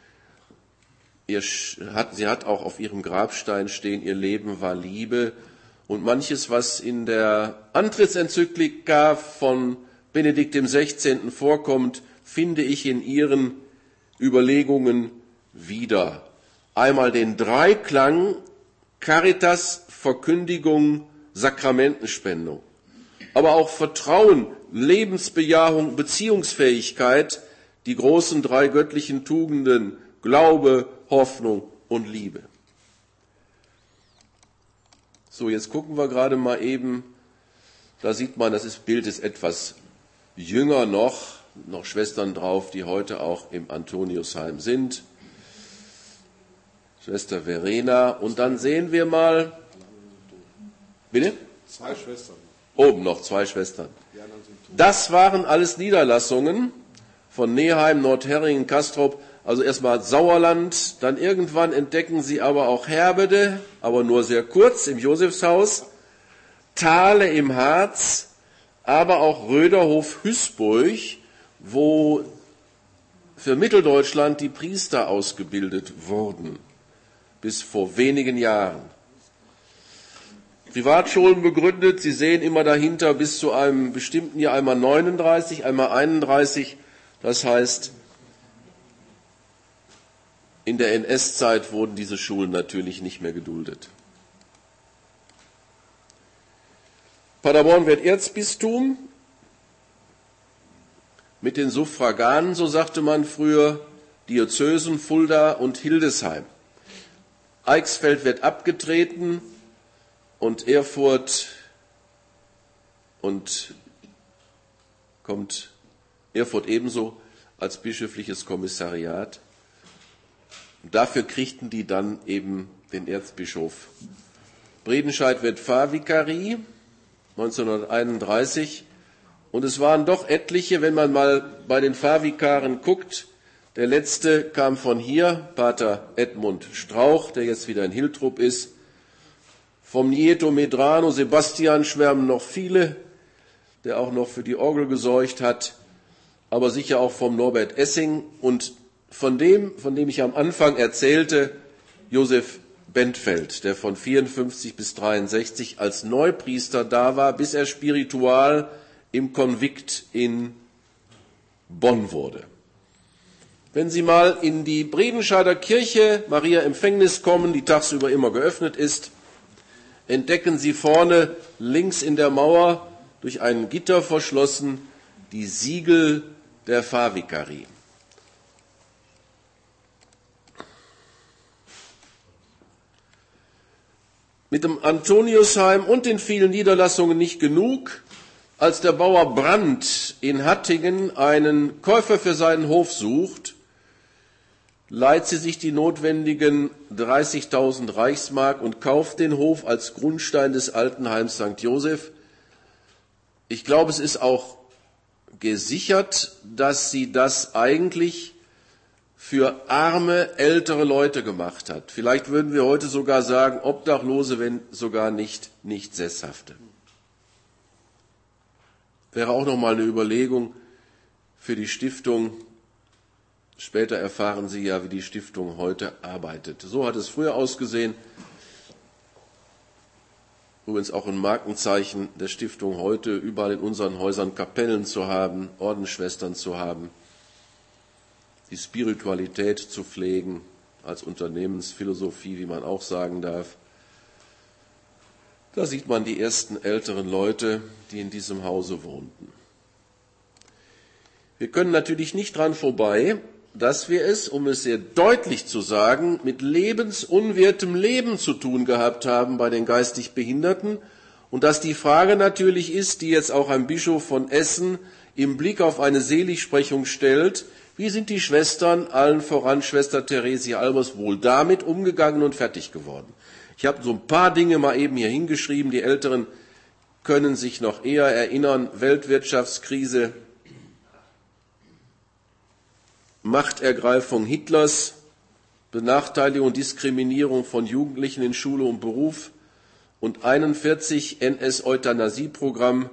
Sie hat auch auf ihrem Grabstein stehen, ihr Leben war Liebe. Und manches, was in der Antrittsenzyklika von Benedikt XVI. Vorkommt, finde ich in ihren Überlegungen wieder. Einmal den Dreiklang Caritas, Verkündigung, Sakramentenspendung, aber auch Vertrauen, Lebensbejahung, Beziehungsfähigkeit, die großen 3 göttlichen Tugenden, Glaube, Hoffnung und Liebe. So, jetzt gucken wir gerade mal eben, da sieht man, das Bild ist etwas jünger noch Schwestern drauf, die heute auch im Antoniusheim sind. Schwester Verena. Und dann sehen wir mal, bitte? 2 Schwestern. Oben noch 2 Schwestern. Das waren alles Niederlassungen von Neheim, Nordheringen, Castrop, also erstmal Sauerland, dann irgendwann entdecken sie aber auch Herbede, aber nur sehr kurz im Josefshaus, Thale im Harz, aber auch Röderhof-Hüßburg, wo für Mitteldeutschland die Priester ausgebildet wurden, bis vor wenigen Jahren. Privatschulen begründet, Sie sehen immer dahinter bis zu einem bestimmten Jahr einmal 39, einmal 31, das heißt, in der NS-Zeit wurden diese Schulen natürlich nicht mehr geduldet. Paderborn wird Erzbistum mit den Suffraganen, so sagte man früher, Diözesen Fulda und Hildesheim. Eichsfeld wird abgetreten und Erfurt kommt Erfurt ebenso als bischöfliches Kommissariat. Und dafür kriegten die dann eben den Erzbischof. Bredenscheid wird Pfarrvikarie 1931 und es waren doch etliche, wenn man mal bei den Pfarrvikaren guckt. Der letzte kam von hier, Pater Edmund Strauch, der jetzt wieder in Hiltrup ist. Vom Nieto Medrano Sebastian schwärmen noch viele, der auch noch für die Orgel gesorgt hat, aber sicher auch vom Norbert Essing und von dem ich am Anfang erzählte, Josef Bentfeld, der von 54 bis 63 als Neupriester da war, bis er Spiritual im Konvikt in Bonn wurde. Wenn Sie mal in die Bredenscheider Kirche Maria Empfängnis kommen, die tagsüber immer geöffnet ist, entdecken Sie vorne links in der Mauer durch ein Gitter verschlossen die Siegel der Pfarrvikarie. Mit dem Antoniusheim und den vielen Niederlassungen nicht genug. Als der Bauer Brandt in Hattingen einen Käufer für seinen Hof sucht, leiht sie sich die notwendigen 30.000 Reichsmark und kauft den Hof als Grundstein des Altenheims St. Joseph. Ich glaube, es ist auch gesichert, dass sie das eigentlich für arme, ältere Leute gemacht hat. Vielleicht würden wir heute sogar sagen, Obdachlose, wenn sogar nicht Sesshafte. Wäre auch noch mal eine Überlegung für die Stiftung. Später erfahren Sie ja, wie die Stiftung heute arbeitet. So hat es früher ausgesehen. Übrigens auch ein Markenzeichen der Stiftung heute, überall in unseren Häusern Kapellen zu haben, Ordensschwestern zu haben, die Spiritualität zu pflegen, als Unternehmensphilosophie, wie man auch sagen darf. Da sieht man die ersten älteren Leute, die in diesem Hause wohnten. Wir können natürlich nicht dran vorbei, dass wir es, um es sehr deutlich zu sagen, mit lebensunwertem Leben zu tun gehabt haben bei den geistig Behinderten und dass die Frage natürlich ist, die jetzt auch ein Bischof von Essen im Blick auf eine Seligsprechung stellt, wie sind die Schwestern, allen voran Schwester Theresia Albers, wohl damit umgegangen und fertig geworden? Ich habe so ein paar Dinge mal eben hier hingeschrieben. Die Älteren können sich noch eher erinnern. Weltwirtschaftskrise, Machtergreifung Hitlers, Benachteiligung und Diskriminierung von Jugendlichen in Schule und Beruf und 41 NS-Euthanasie-Programm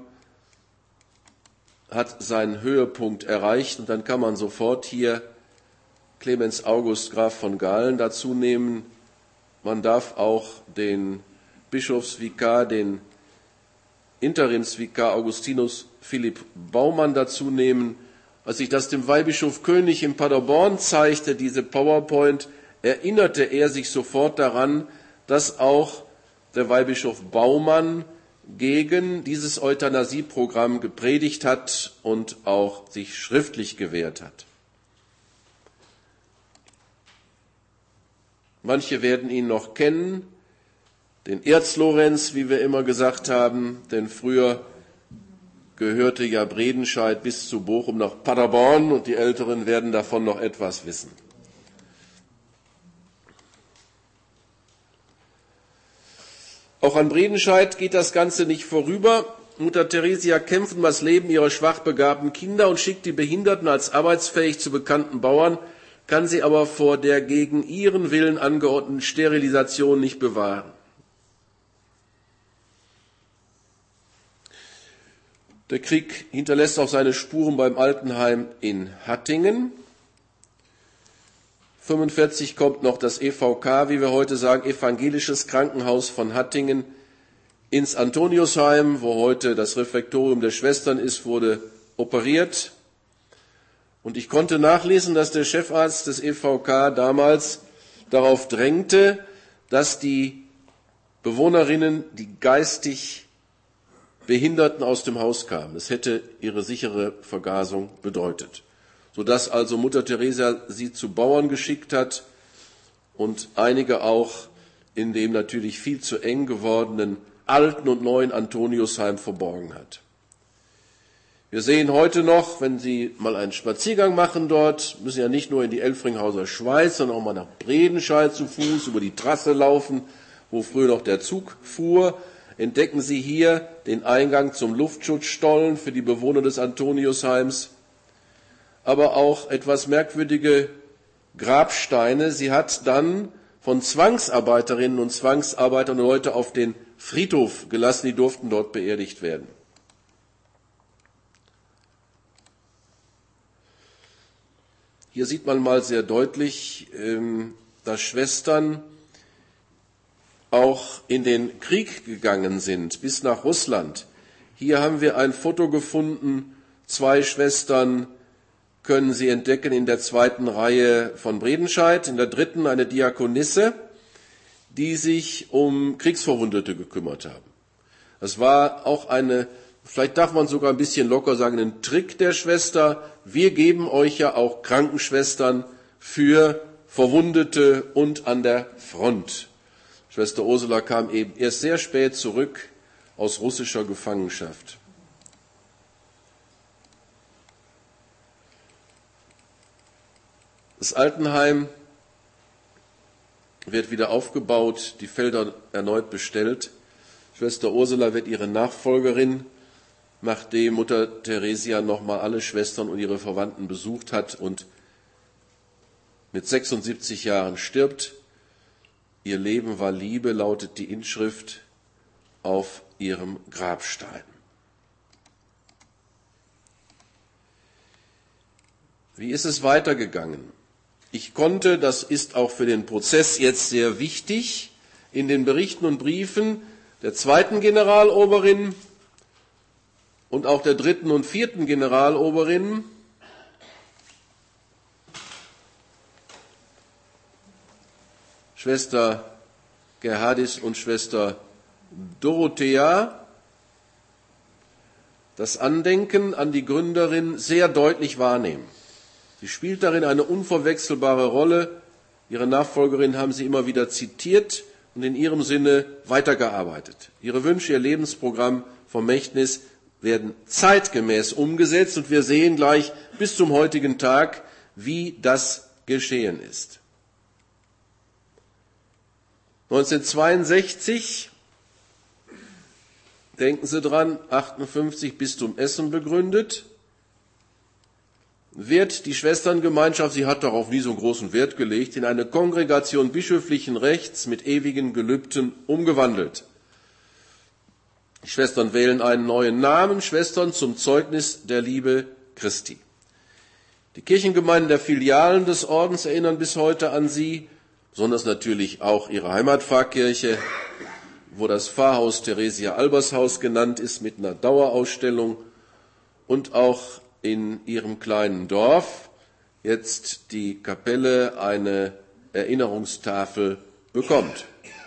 hat seinen Höhepunkt erreicht. Und dann kann man sofort hier Clemens August Graf von Galen dazu nehmen. Man darf auch den Bischofsvikar, den Interimsvikar Augustinus Philipp Baumann dazu nehmen. Als ich das dem Weihbischof König in Paderborn zeigte, diese PowerPoint, erinnerte er sich sofort daran, dass auch der Weihbischof Baumann gegen dieses Euthanasieprogramm gepredigt hat und auch sich schriftlich gewehrt hat. Manche werden ihn noch kennen, den Erzlorenz, wie wir immer gesagt haben, denn früher gehörte ja Bredenscheid bis zu Bochum nach Paderborn und die Älteren werden davon noch etwas wissen. Auch an Bredenscheid geht das Ganze nicht vorüber. Mutter Theresia kämpft um das Leben ihrer schwach begabten Kinder und schickt die Behinderten als arbeitsfähig zu bekannten Bauern, kann sie aber vor der gegen ihren Willen angeordneten Sterilisation nicht bewahren. Der Krieg hinterlässt auch seine Spuren beim Altenheim in Hattingen. 1945 kommt noch das EVK, wie wir heute sagen, Evangelisches Krankenhaus von Hattingen, ins Antoniusheim, wo heute das Refektorium der Schwestern ist, wurde operiert. Und ich konnte nachlesen, dass der Chefarzt des EVK damals darauf drängte, dass die Bewohnerinnen, die geistig Behinderten aus dem Haus kamen. Es hätte ihre sichere Vergasung bedeutet, sodass also Mutter Teresa sie zu Bauern geschickt hat und einige auch in dem natürlich viel zu eng gewordenen alten und neuen Antoniusheim verborgen hat. Wir sehen heute noch, wenn Sie mal einen Spaziergang machen dort, müssen ja nicht nur in die Elfringhauser Schweiz, sondern auch mal nach Bredenscheid zu Fuß über die Trasse laufen, wo früher noch der Zug fuhr, entdecken Sie hier den Eingang zum Luftschutzstollen für die Bewohner des Antoniusheims, aber auch etwas merkwürdige Grabsteine. Sie hat dann von Zwangsarbeiterinnen und Zwangsarbeitern Leute auf den Friedhof gelassen, die durften dort beerdigt werden. Hier sieht man mal sehr deutlich, dass Schwestern auch in den Krieg gegangen sind, bis nach Russland. Hier haben wir ein Foto gefunden, 2 Schwestern können Sie entdecken in der 2. Reihe von Bredenscheid, in der 3. eine Diakonisse, die sich um Kriegsverwundete gekümmert haben. Das war auch vielleicht darf man sogar ein bisschen locker sagen, ein Trick der Schwester. Wir geben euch ja auch Krankenschwestern für Verwundete und an der Front. Schwester Ursula kam eben erst sehr spät zurück aus russischer Gefangenschaft. Das Altenheim wird wieder aufgebaut, die Felder erneut bestellt. Schwester Ursula wird ihre Nachfolgerin, nachdem Mutter Theresia nochmal alle Schwestern und ihre Verwandten besucht hat und mit 76 Jahren stirbt. Ihr Leben war Liebe, lautet die Inschrift auf ihrem Grabstein. Wie ist es weitergegangen? Ich konnte, das ist auch für den Prozess jetzt sehr wichtig, in den Berichten und Briefen der 2. Generaloberin und auch der 3. und 4. Generaloberin Schwester Gerhardis und Schwester Dorothea das Andenken an die Gründerin sehr deutlich wahrnehmen. Sie spielt darin eine unverwechselbare Rolle. Ihre Nachfolgerin haben sie immer wieder zitiert und in ihrem Sinne weitergearbeitet. Ihre Wünsche, ihr Lebensprogramm, Vermächtnis werden zeitgemäß umgesetzt und wir sehen gleich bis zum heutigen Tag, wie das geschehen ist. 1962, denken Sie dran, 58 Bistum Essen begründet, wird die Schwesterngemeinschaft, sie hat darauf nie so einen großen Wert gelegt, in eine Kongregation bischöflichen Rechts mit ewigen Gelübden umgewandelt. Die Schwestern wählen einen neuen Namen, Schwestern zum Zeugnis der Liebe Christi. Die Kirchengemeinden der Filialen des Ordens erinnern bis heute an sie, besonders natürlich auch ihre Heimatpfarrkirche, wo das Pfarrhaus Theresia-Albershaus genannt ist mit einer Dauerausstellung und auch in ihrem kleinen Dorf jetzt die Kapelle eine Erinnerungstafel bekommt.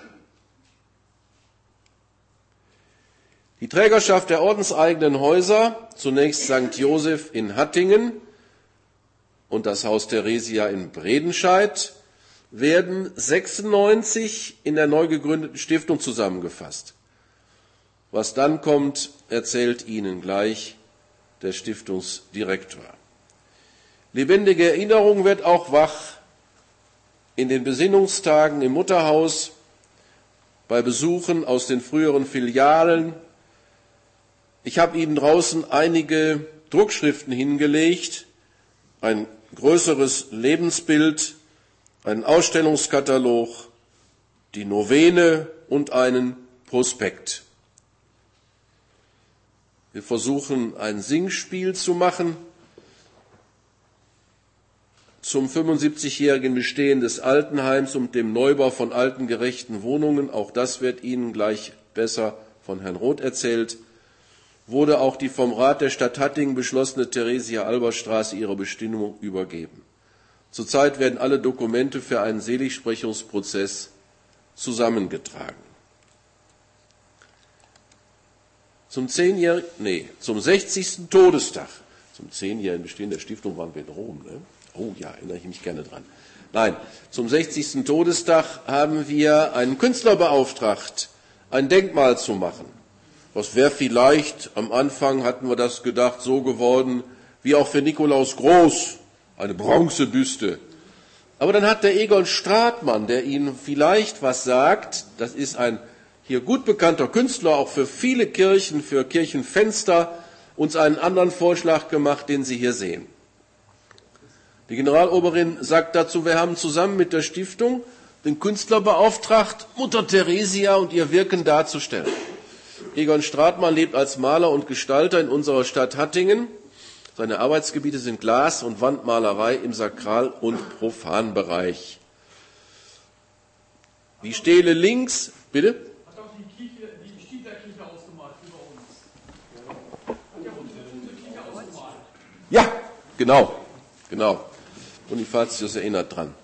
Die Trägerschaft der ordenseigenen Häuser, zunächst St. Joseph in Hattingen und das Haus Theresia in Bredenscheid, werden 96 in der neu gegründeten Stiftung zusammengefasst. Was dann kommt, erzählt Ihnen gleich der Stiftungsdirektor. Lebendige Erinnerung wird auch wach in den Besinnungstagen im Mutterhaus, bei Besuchen aus den früheren Filialen. Ich habe Ihnen draußen einige Druckschriften hingelegt, ein größeres Lebensbild, einen Ausstellungskatalog, die Novene und einen Prospekt. Wir versuchen, ein Singspiel zu machen zum 75-jährigen Bestehen des Altenheims und dem Neubau von alten gerechten Wohnungen. Auch das wird Ihnen gleich besser von Herrn Roth erzählt. Wurde auch die vom Rat der Stadt Hattingen beschlossene Theresia-Alberstraße ihrer Bestimmung übergeben. Zurzeit werden alle Dokumente für einen Seligsprechungsprozess zusammengetragen. zum 60. Todestag, zum 10-jährigen Bestehen der Stiftung waren wir in Rom, ne? Oh ja, erinnere ich mich gerne dran. Nein, zum 60. Todestag haben wir einen Künstler beauftragt, ein Denkmal zu machen. Das wäre vielleicht, am Anfang hatten wir das gedacht, so geworden, wie auch für Nikolaus Groß, eine Bronzebüste. Aber dann hat der Egon Stratmann, der Ihnen vielleicht was sagt, das ist ein hier gut bekannter Künstler, auch für viele Kirchen, für Kirchenfenster, uns einen anderen Vorschlag gemacht, den Sie hier sehen. Die Generaloberin sagt dazu, wir haben zusammen mit der Stiftung den Künstler beauftragt, Mutter Theresia und ihr Wirken darzustellen. Egon Stratmann lebt als Maler und Gestalter in unserer Stadt Hattingen. Seine Arbeitsgebiete sind Glas- und Wandmalerei im Sakral- und Profanbereich. Die Stele links, bitte? Hat auch die Stieflerkirche ausgemalt über uns. Hat ja unsere Kirche ausgemalt. Ja, genau. Bonifatius erinnert dran.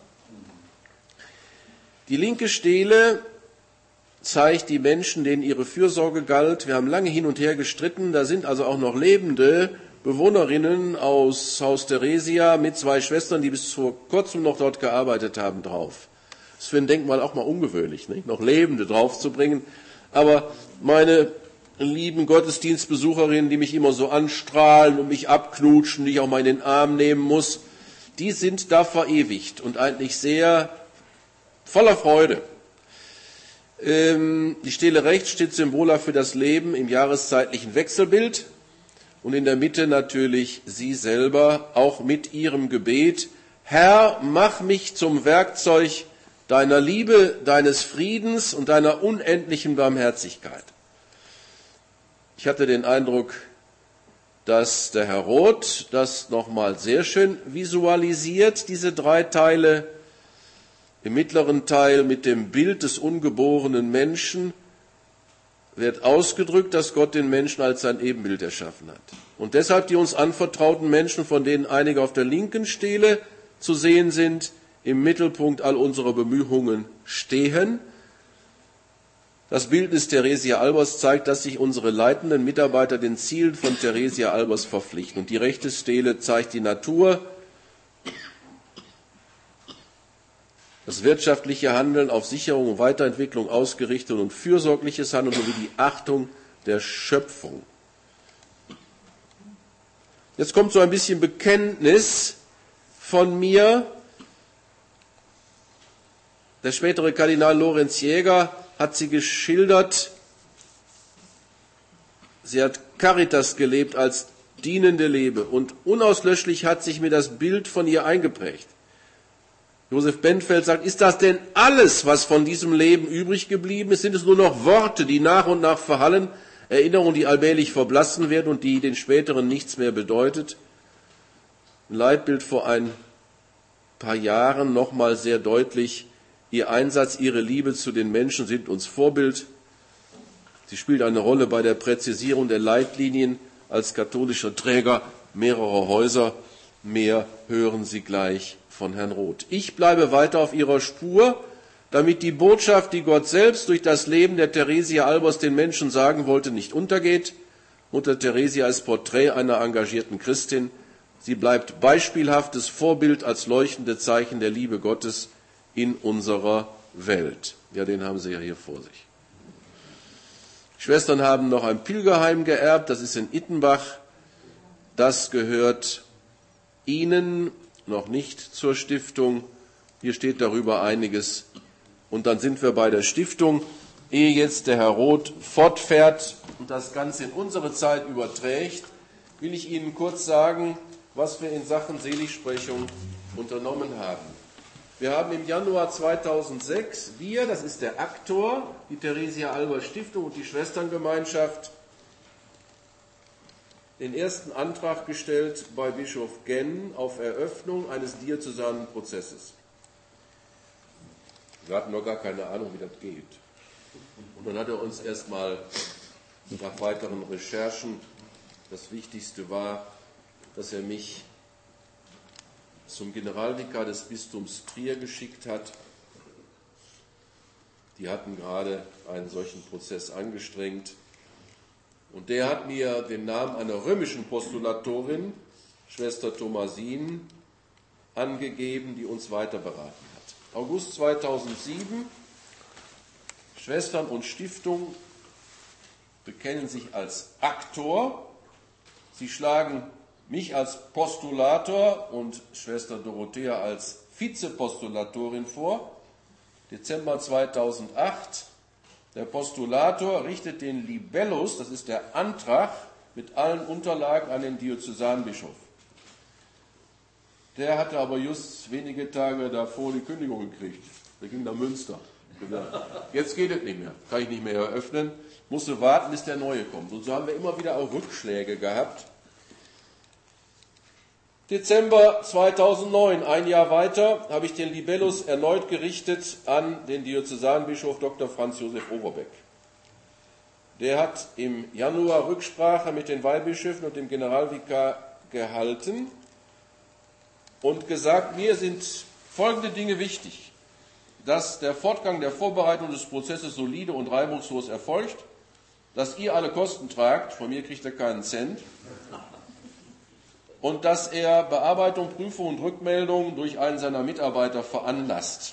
Die linke Stele zeigt die Menschen, denen ihre Fürsorge galt. Wir haben lange hin und her gestritten. Da sind also auch noch lebende Bewohnerinnen aus Haus Theresia mit 2 Schwestern, die bis vor kurzem noch dort gearbeitet haben, drauf. Das ist für ein Denkmal auch mal ungewöhnlich, nicht? Noch Lebende draufzubringen. Aber meine lieben Gottesdienstbesucherinnen, die mich immer so anstrahlen und mich abknutschen, die ich auch mal in den Arm nehmen muss, die sind da verewigt und eigentlich sehr voller Freude. Die Stele rechts steht symbolhaft für das Leben im jahreszeitlichen Wechselbild und in der Mitte natürlich Sie selber, auch mit Ihrem Gebet. Herr, mach mich zum Werkzeug deiner Liebe, deines Friedens und deiner unendlichen Barmherzigkeit. Ich hatte den Eindruck, dass der Herr Roth das nochmal sehr schön visualisiert, diese 3 Teile. Im mittleren Teil mit dem Bild des ungeborenen Menschen wird ausgedrückt, dass Gott den Menschen als sein Ebenbild erschaffen hat. Und deshalb die uns anvertrauten Menschen, von denen einige auf der linken Stele zu sehen sind, im Mittelpunkt all unserer Bemühungen stehen. Das Bildnis Theresia Albers zeigt, dass sich unsere leitenden Mitarbeiter den Zielen von Theresia Albers verpflichten. Und die rechte Stele zeigt die Natur, das wirtschaftliche Handeln auf Sicherung und Weiterentwicklung ausgerichtet und fürsorgliches Handeln sowie die Achtung der Schöpfung. Jetzt kommt so ein bisschen Bekenntnis von mir. Der spätere Kardinal Lorenz Jäger hat sie geschildert. Sie hat Caritas gelebt als dienende Liebe und unauslöschlich hat sich mir das Bild von ihr eingeprägt. Josef Benfeld sagt, ist das denn alles, was von diesem Leben übrig geblieben ist? Sind es nur noch Worte, die nach und nach verhallen, Erinnerungen, die allmählich verblassen werden und die den späteren nichts mehr bedeutet? Ein Leitbild vor ein paar Jahren nochmal sehr deutlich. Ihr Einsatz, ihre Liebe zu den Menschen sind uns Vorbild. Sie spielt eine Rolle bei der Präzisierung der Leitlinien als katholischer Träger mehrerer Häuser. Mehr hören Sie gleich von Herrn Roth. Ich bleibe weiter auf ihrer Spur, damit die Botschaft, die Gott selbst durch das Leben der Theresia Albers den Menschen sagen wollte, nicht untergeht. Mutter Theresia ist Porträt einer engagierten Christin. Sie bleibt beispielhaftes Vorbild als leuchtende Zeichen der Liebe Gottes in unserer Welt. Ja, den haben Sie ja hier vor sich. Die Schwestern haben noch ein Pilgerheim geerbt, das ist in Ittenbach. Das gehört Ihnen, noch nicht zur Stiftung. Hier steht darüber einiges. Und dann sind wir bei der Stiftung. Ehe jetzt der Herr Roth fortfährt und das Ganze in unsere Zeit überträgt, will ich Ihnen kurz sagen, was wir in Sachen Seligsprechung unternommen haben. Wir haben im Januar 2006, das ist der Aktor, die Theresia Albers Stiftung und die Schwesterngemeinschaft, den ersten Antrag gestellt bei Bischof Genn auf Eröffnung eines diözesalen Prozesses. Wir hatten noch gar keine Ahnung, wie das geht. Und dann hat er uns erstmal nach weiteren Recherchen, das Wichtigste war, dass er mich zum Generalvikar des Bistums Trier geschickt hat. Die hatten gerade einen solchen Prozess angestrengt. Und der hat mir den Namen einer römischen Postulatorin, Schwester Thomasin, angegeben, die uns weiter beraten hat. August 2007, Schwestern und Stiftung bekennen sich als Aktor. Sie schlagen mich als Postulator und Schwester Dorothea als Vizepostulatorin vor. Dezember 2008. Der Postulator richtet den Libellus, das ist der Antrag, mit allen Unterlagen an den Diözesanbischof. Der hatte aber just wenige Tage davor die Kündigung gekriegt. Der ging nach Münster. Jetzt geht es nicht mehr, kann ich nicht mehr eröffnen. Musste warten, bis der Neue kommt. Und so haben wir immer wieder auch Rückschläge gehabt. Dezember 2009, ein Jahr weiter, habe ich den Libellus erneut gerichtet an den Diözesanbischof Dr. Franz Josef Overbeck. Der hat im Januar Rücksprache mit den Weihbischöfen und dem Generalvikar gehalten und gesagt, mir sind folgende Dinge wichtig: dass der Fortgang der Vorbereitung des Prozesses solide und reibungslos erfolgt, dass ihr alle Kosten tragt, von mir kriegt er keinen Cent, und dass er Bearbeitung, Prüfung und Rückmeldung durch einen seiner Mitarbeiter veranlasst.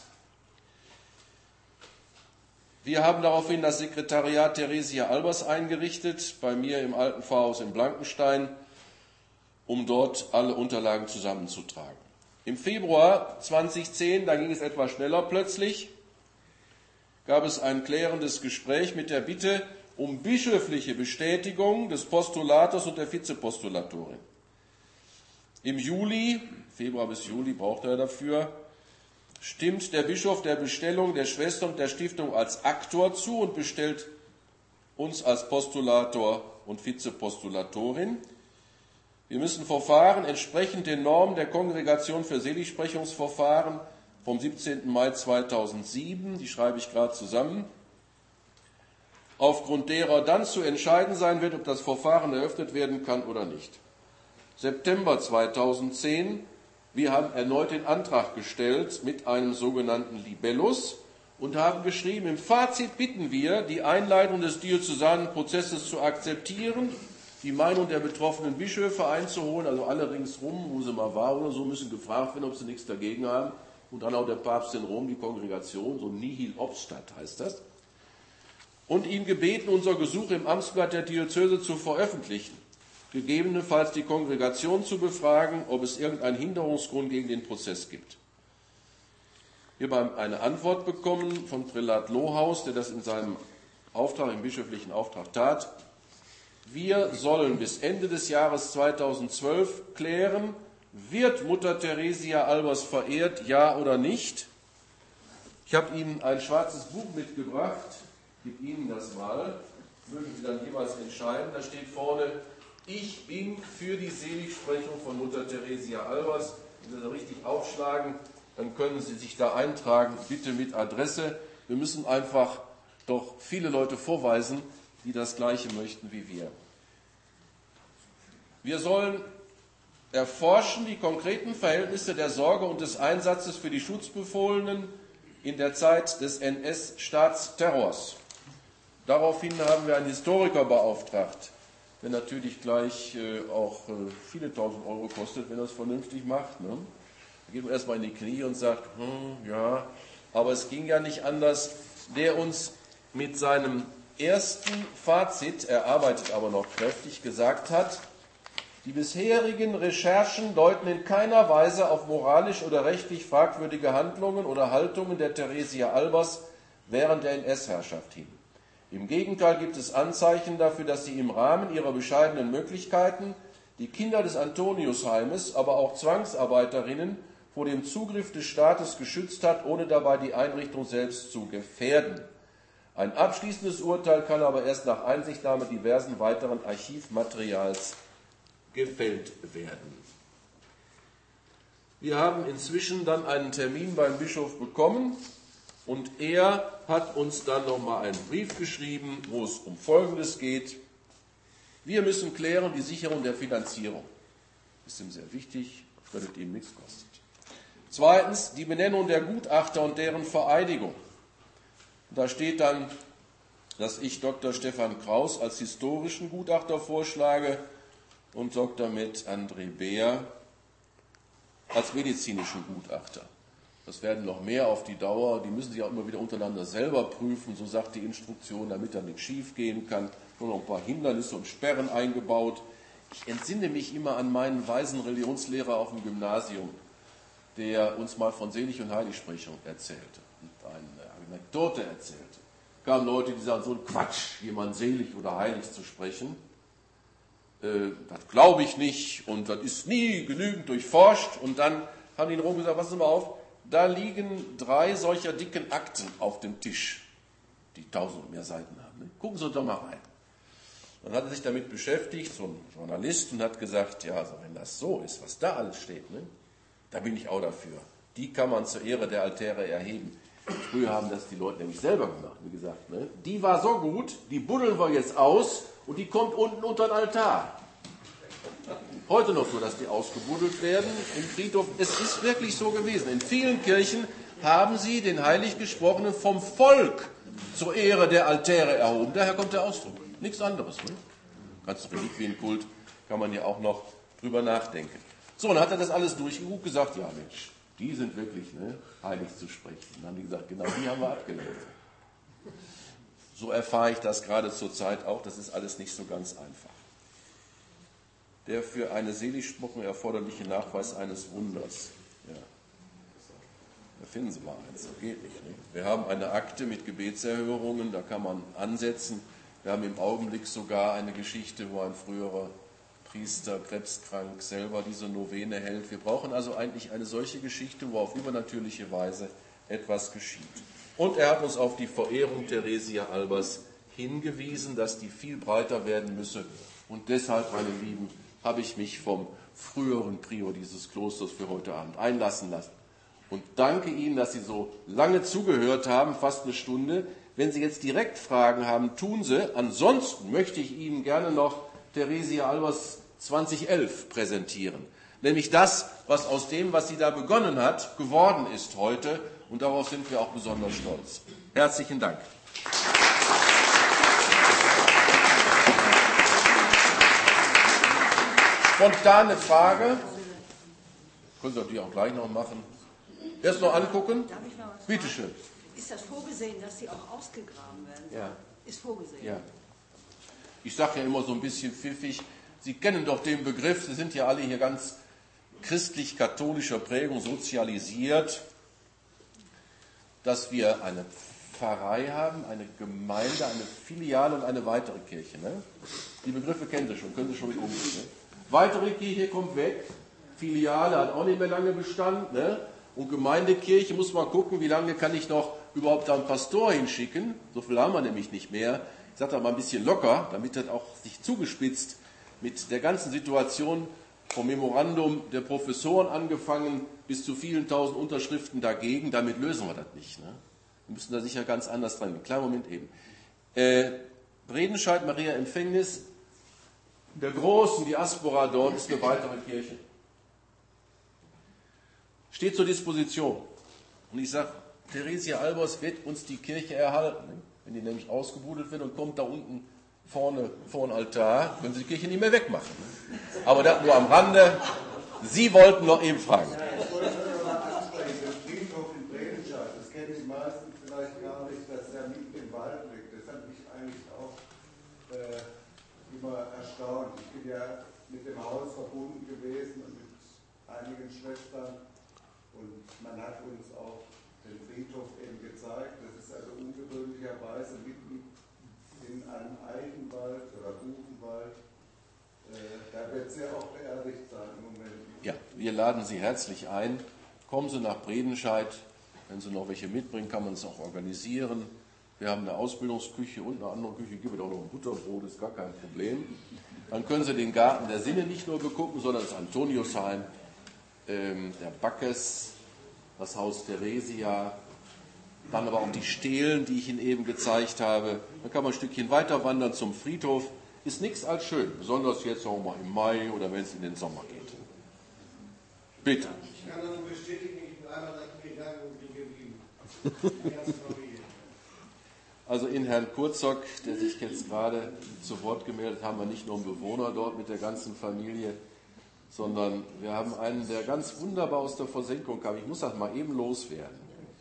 Wir haben daraufhin das Sekretariat Theresia Albers eingerichtet, bei mir im alten Pfarrhaus in Blankenstein, um dort alle Unterlagen zusammenzutragen. Im Februar 2010, da ging es etwas schneller plötzlich, gab es ein klärendes Gespräch mit der Bitte um bischöfliche Bestätigung des Postulators und der Vizepostulatorin. Im Juli, Februar bis Juli braucht er dafür, stimmt der Bischof der Bestellung der Schwester und der Stiftung als Aktor zu und bestellt uns als Postulator und Vizepostulatorin. Wir müssen verfahren entsprechend den Normen der Kongregation für Seligsprechungsverfahren vom 17. Mai 2007, die schreibe ich gerade zusammen, aufgrund derer dann zu entscheiden sein wird, ob das Verfahren eröffnet werden kann oder nicht. September 2010, wir haben erneut den Antrag gestellt mit einem sogenannten Libellus und haben geschrieben, im Fazit bitten wir, die Einleitung des diözesanen Prozesses zu akzeptieren, die Meinung der betroffenen Bischöfe einzuholen, also alle ringsrum, wo sie mal war oder so, müssen gefragt werden, ob sie nichts dagegen haben. Und dann auch der Papst in Rom, die Kongregation, so nihil obstat heißt das. Und ihn gebeten, unser Gesuch im Amtsblatt der Diözese zu veröffentlichen, gegebenenfalls die Kongregation zu befragen, ob es irgendeinen Hinderungsgrund gegen den Prozess gibt. Wir haben eine Antwort bekommen von Prälat Lohaus, der das in seinem Auftrag, im bischöflichen Auftrag tat. Wir sollen bis Ende des Jahres 2012 klären, wird Mutter Theresia Albers verehrt, ja oder nicht? Ich habe Ihnen ein schwarzes Buch mitgebracht, ich gebe Ihnen das mal, mögen Sie dann jeweils entscheiden. Da steht vorne, ich bin für die Seligsprechung von Mutter Theresia Albers. Wenn Sie da richtig aufschlagen, dann können Sie sich da eintragen, bitte mit Adresse. Wir müssen einfach doch viele Leute vorweisen, die das Gleiche möchten wie wir. Wir sollen erforschen die konkreten Verhältnisse der Sorge und des Einsatzes für die Schutzbefohlenen in der Zeit des NS-Staatsterrors. Daraufhin haben wir einen Historiker beauftragt, der natürlich gleich auch viele tausend Euro kostet, wenn er es vernünftig macht. Ne? Da geht man erstmal in die Knie und sagt, ja, aber es ging ja nicht anders, der uns mit seinem ersten Fazit, er arbeitet aber noch kräftig, gesagt hat, die bisherigen Recherchen deuten in keiner Weise auf moralisch oder rechtlich fragwürdige Handlungen oder Haltungen der Theresia Albers während der NS-Herrschaft hin. Im Gegenteil gibt es Anzeichen dafür, dass sie im Rahmen ihrer bescheidenen Möglichkeiten die Kinder des Antoniusheimes, aber auch Zwangsarbeiterinnen vor dem Zugriff des Staates geschützt hat, ohne dabei die Einrichtung selbst zu gefährden. Ein abschließendes Urteil kann aber erst nach Einsichtnahme diversen weiteren Archivmaterials gefällt werden. Wir haben inzwischen dann einen Termin beim Bischof bekommen und er hat uns dann nochmal einen Brief geschrieben, wo es um Folgendes geht. Wir müssen klären die Sicherung der Finanzierung. Das ist ihm sehr wichtig, weil es ihm nichts kostet. Zweitens, die Benennung der Gutachter und deren Vereidigung. Da steht dann dass ich Dr. Stefan Kraus als historischen Gutachter vorschlage und Dr. Med André Beer als medizinischen Gutachter. Das werden noch mehr auf die Dauer, die müssen sich auch immer wieder untereinander selber prüfen, so sagt die Instruktion, damit da nichts schief gehen kann. Nur noch ein paar Hindernisse und Sperren eingebaut. Ich entsinne mich immer an meinen weisen Religionslehrer auf dem Gymnasium, der uns mal von Selig- und Heiligsprechung erzählte und eine Anekdote erzählte. Kamen Leute, die sagen, so ein Quatsch, jemand selig oder heilig zu sprechen. Das glaube ich nicht und das ist nie genügend durchforscht. Und dann haben die in Rom gesagt, passen Sie mal auf, da liegen 3 solcher dicken Akten auf dem Tisch, die 1000 und mehr Seiten haben. Ne? Gucken Sie doch mal rein. Dann hat er sich damit beschäftigt, so ein Journalist, und hat gesagt, ja, also wenn das so ist, was da alles steht, ne, da bin ich auch dafür. Die kann man zur Ehre der Altäre erheben. Früher haben das die Leute nämlich selber gemacht, wie gesagt. Ne? Die war so gut, die buddeln wir jetzt aus und die kommt unten unter den Altar. Heute noch so, dass die ausgebuddelt werden im Friedhof. Es ist wirklich so gewesen. In vielen Kirchen haben sie den heilig Gesprochenen vom Volk zur Ehre der Altäre erhoben. Daher kommt der Ausdruck. Nichts anderes. Ne? Ganz Reliquienkult kann man ja auch noch drüber nachdenken. So, dann hat er das alles durchgeguckt, gesagt, ja Mensch, die sind wirklich heilig zu sprechen. Dann haben die gesagt, genau die haben wir abgelehnt. So erfahre ich das gerade zur Zeit auch, das ist alles nicht so ganz einfach. Der für eine Seligsprechung erforderliche Nachweis eines Wunders. Ja. Da finden Sie mal eins, das geht nicht. Ne? Wir haben eine Akte mit Gebetserhörungen, da kann man ansetzen. Wir haben im Augenblick sogar eine Geschichte, wo ein früherer Priester krebskrank selber diese Novene hält. Wir brauchen also eigentlich eine solche Geschichte, wo auf übernatürliche Weise etwas geschieht. Und er hat uns auf die Verehrung Theresia Albers hingewiesen, dass die viel breiter werden müsse. Und deshalb, meine Lieben, habe ich mich vom früheren Prior dieses Klosters für heute Abend einlassen lassen. Und danke Ihnen, dass Sie so lange zugehört haben, fast eine Stunde. Wenn Sie jetzt direkt Fragen haben, tun Sie. Ansonsten möchte ich Ihnen gerne noch Theresia Albers 2011 präsentieren. Nämlich das, was aus dem, was sie da begonnen hat, geworden ist heute. Und darauf sind wir auch besonders stolz. Herzlichen Dank. Spontane Frage. Können Sie natürlich auch gleich noch machen. Erst noch angucken. Darf ich noch was fragen? Bitte schön. Ist das vorgesehen, dass sie auch ausgegraben werden? Ja. Ist vorgesehen. Ja. Ich sage ja immer so ein bisschen pfiffig, Sie kennen doch den Begriff, Sie sind ja alle hier ganz christlich-katholischer Prägung sozialisiert, dass wir eine Pfarrei haben, eine Gemeinde, eine Filiale und eine weitere Kirche. Ne? Die Begriffe kennen Sie schon, können Sie schon mit umgehen. Ne? Weitere Kirche kommt weg, Filiale hat auch nicht mehr lange Bestand. Ne? Und Gemeindekirche muss man gucken, wie lange kann ich noch überhaupt da einen Pastor hinschicken. So viel haben wir nämlich nicht mehr. Ich sage da mal ein bisschen locker, damit das auch sich zugespitzt mit der ganzen Situation vom Memorandum der Professoren angefangen bis zu vielen tausend Unterschriften dagegen. Damit lösen wir das nicht. Ne? Wir müssen da sicher ganz anders dran gehen. Kleinen Moment eben. Bredenscheid, Maria Empfängnis, der großen Diaspora dort ist eine weitere Kirche. Steht zur Disposition. Und ich sage, Theresia Albers wird uns die Kirche erhalten. Wenn die nämlich ausgebuddelt wird und kommt da unten vorne vor den Altar, können Sie die Kirche nicht mehr wegmachen. Aber das nur am Rande. Sie wollten noch eben fragen. Ja, ich wollte nur mal ansprechen, den Friedhof in Bredenscheid, das kennen die meisten vielleicht gar nicht, dass der mitten im Wald liegt. Das hat mich eigentlich auch immer erstaunt. Ich bin ja mit dem Haus verbunden gewesen und mit einigen Schwestern und man hat uns auch den Friedhof eben gezeigt. Das ist also ungewöhnlicherweise mitten in einem Eichenwald oder Buchenwald. Da wird sie auch beerdigt sein im Moment. Ja, wir laden Sie herzlich ein. Kommen Sie nach Bredenscheid. Wenn Sie noch welche mitbringen, kann man es auch organisieren. Wir haben eine Ausbildungsküche und eine andere Küche. Gibt es auch noch ein Butterbrot, ist gar kein Problem. Dann können Sie den Garten der Sinne nicht nur begucken, sondern das Antoniusheim, der Backes, das Haus Theresia, dann aber auch die Stelen, die ich Ihnen eben gezeigt habe. Dann kann man ein Stückchen weiter wandern zum Friedhof. Ist nichts als schön, besonders jetzt auch mal im Mai oder wenn es in den Sommer geht. Bitte. Ich kann das nur bestätigen, ich bin einmal seit 4 Jahren geblieben. Die ganze Familie. Also in Herrn Kurzock, der sich jetzt gerade zu Wort gemeldet hat, haben wir nicht nur einen Bewohner dort mit der ganzen Familie, sondern wir haben einen, der ganz wunderbar aus der Versenkung kam. Ich muss das mal eben loswerden.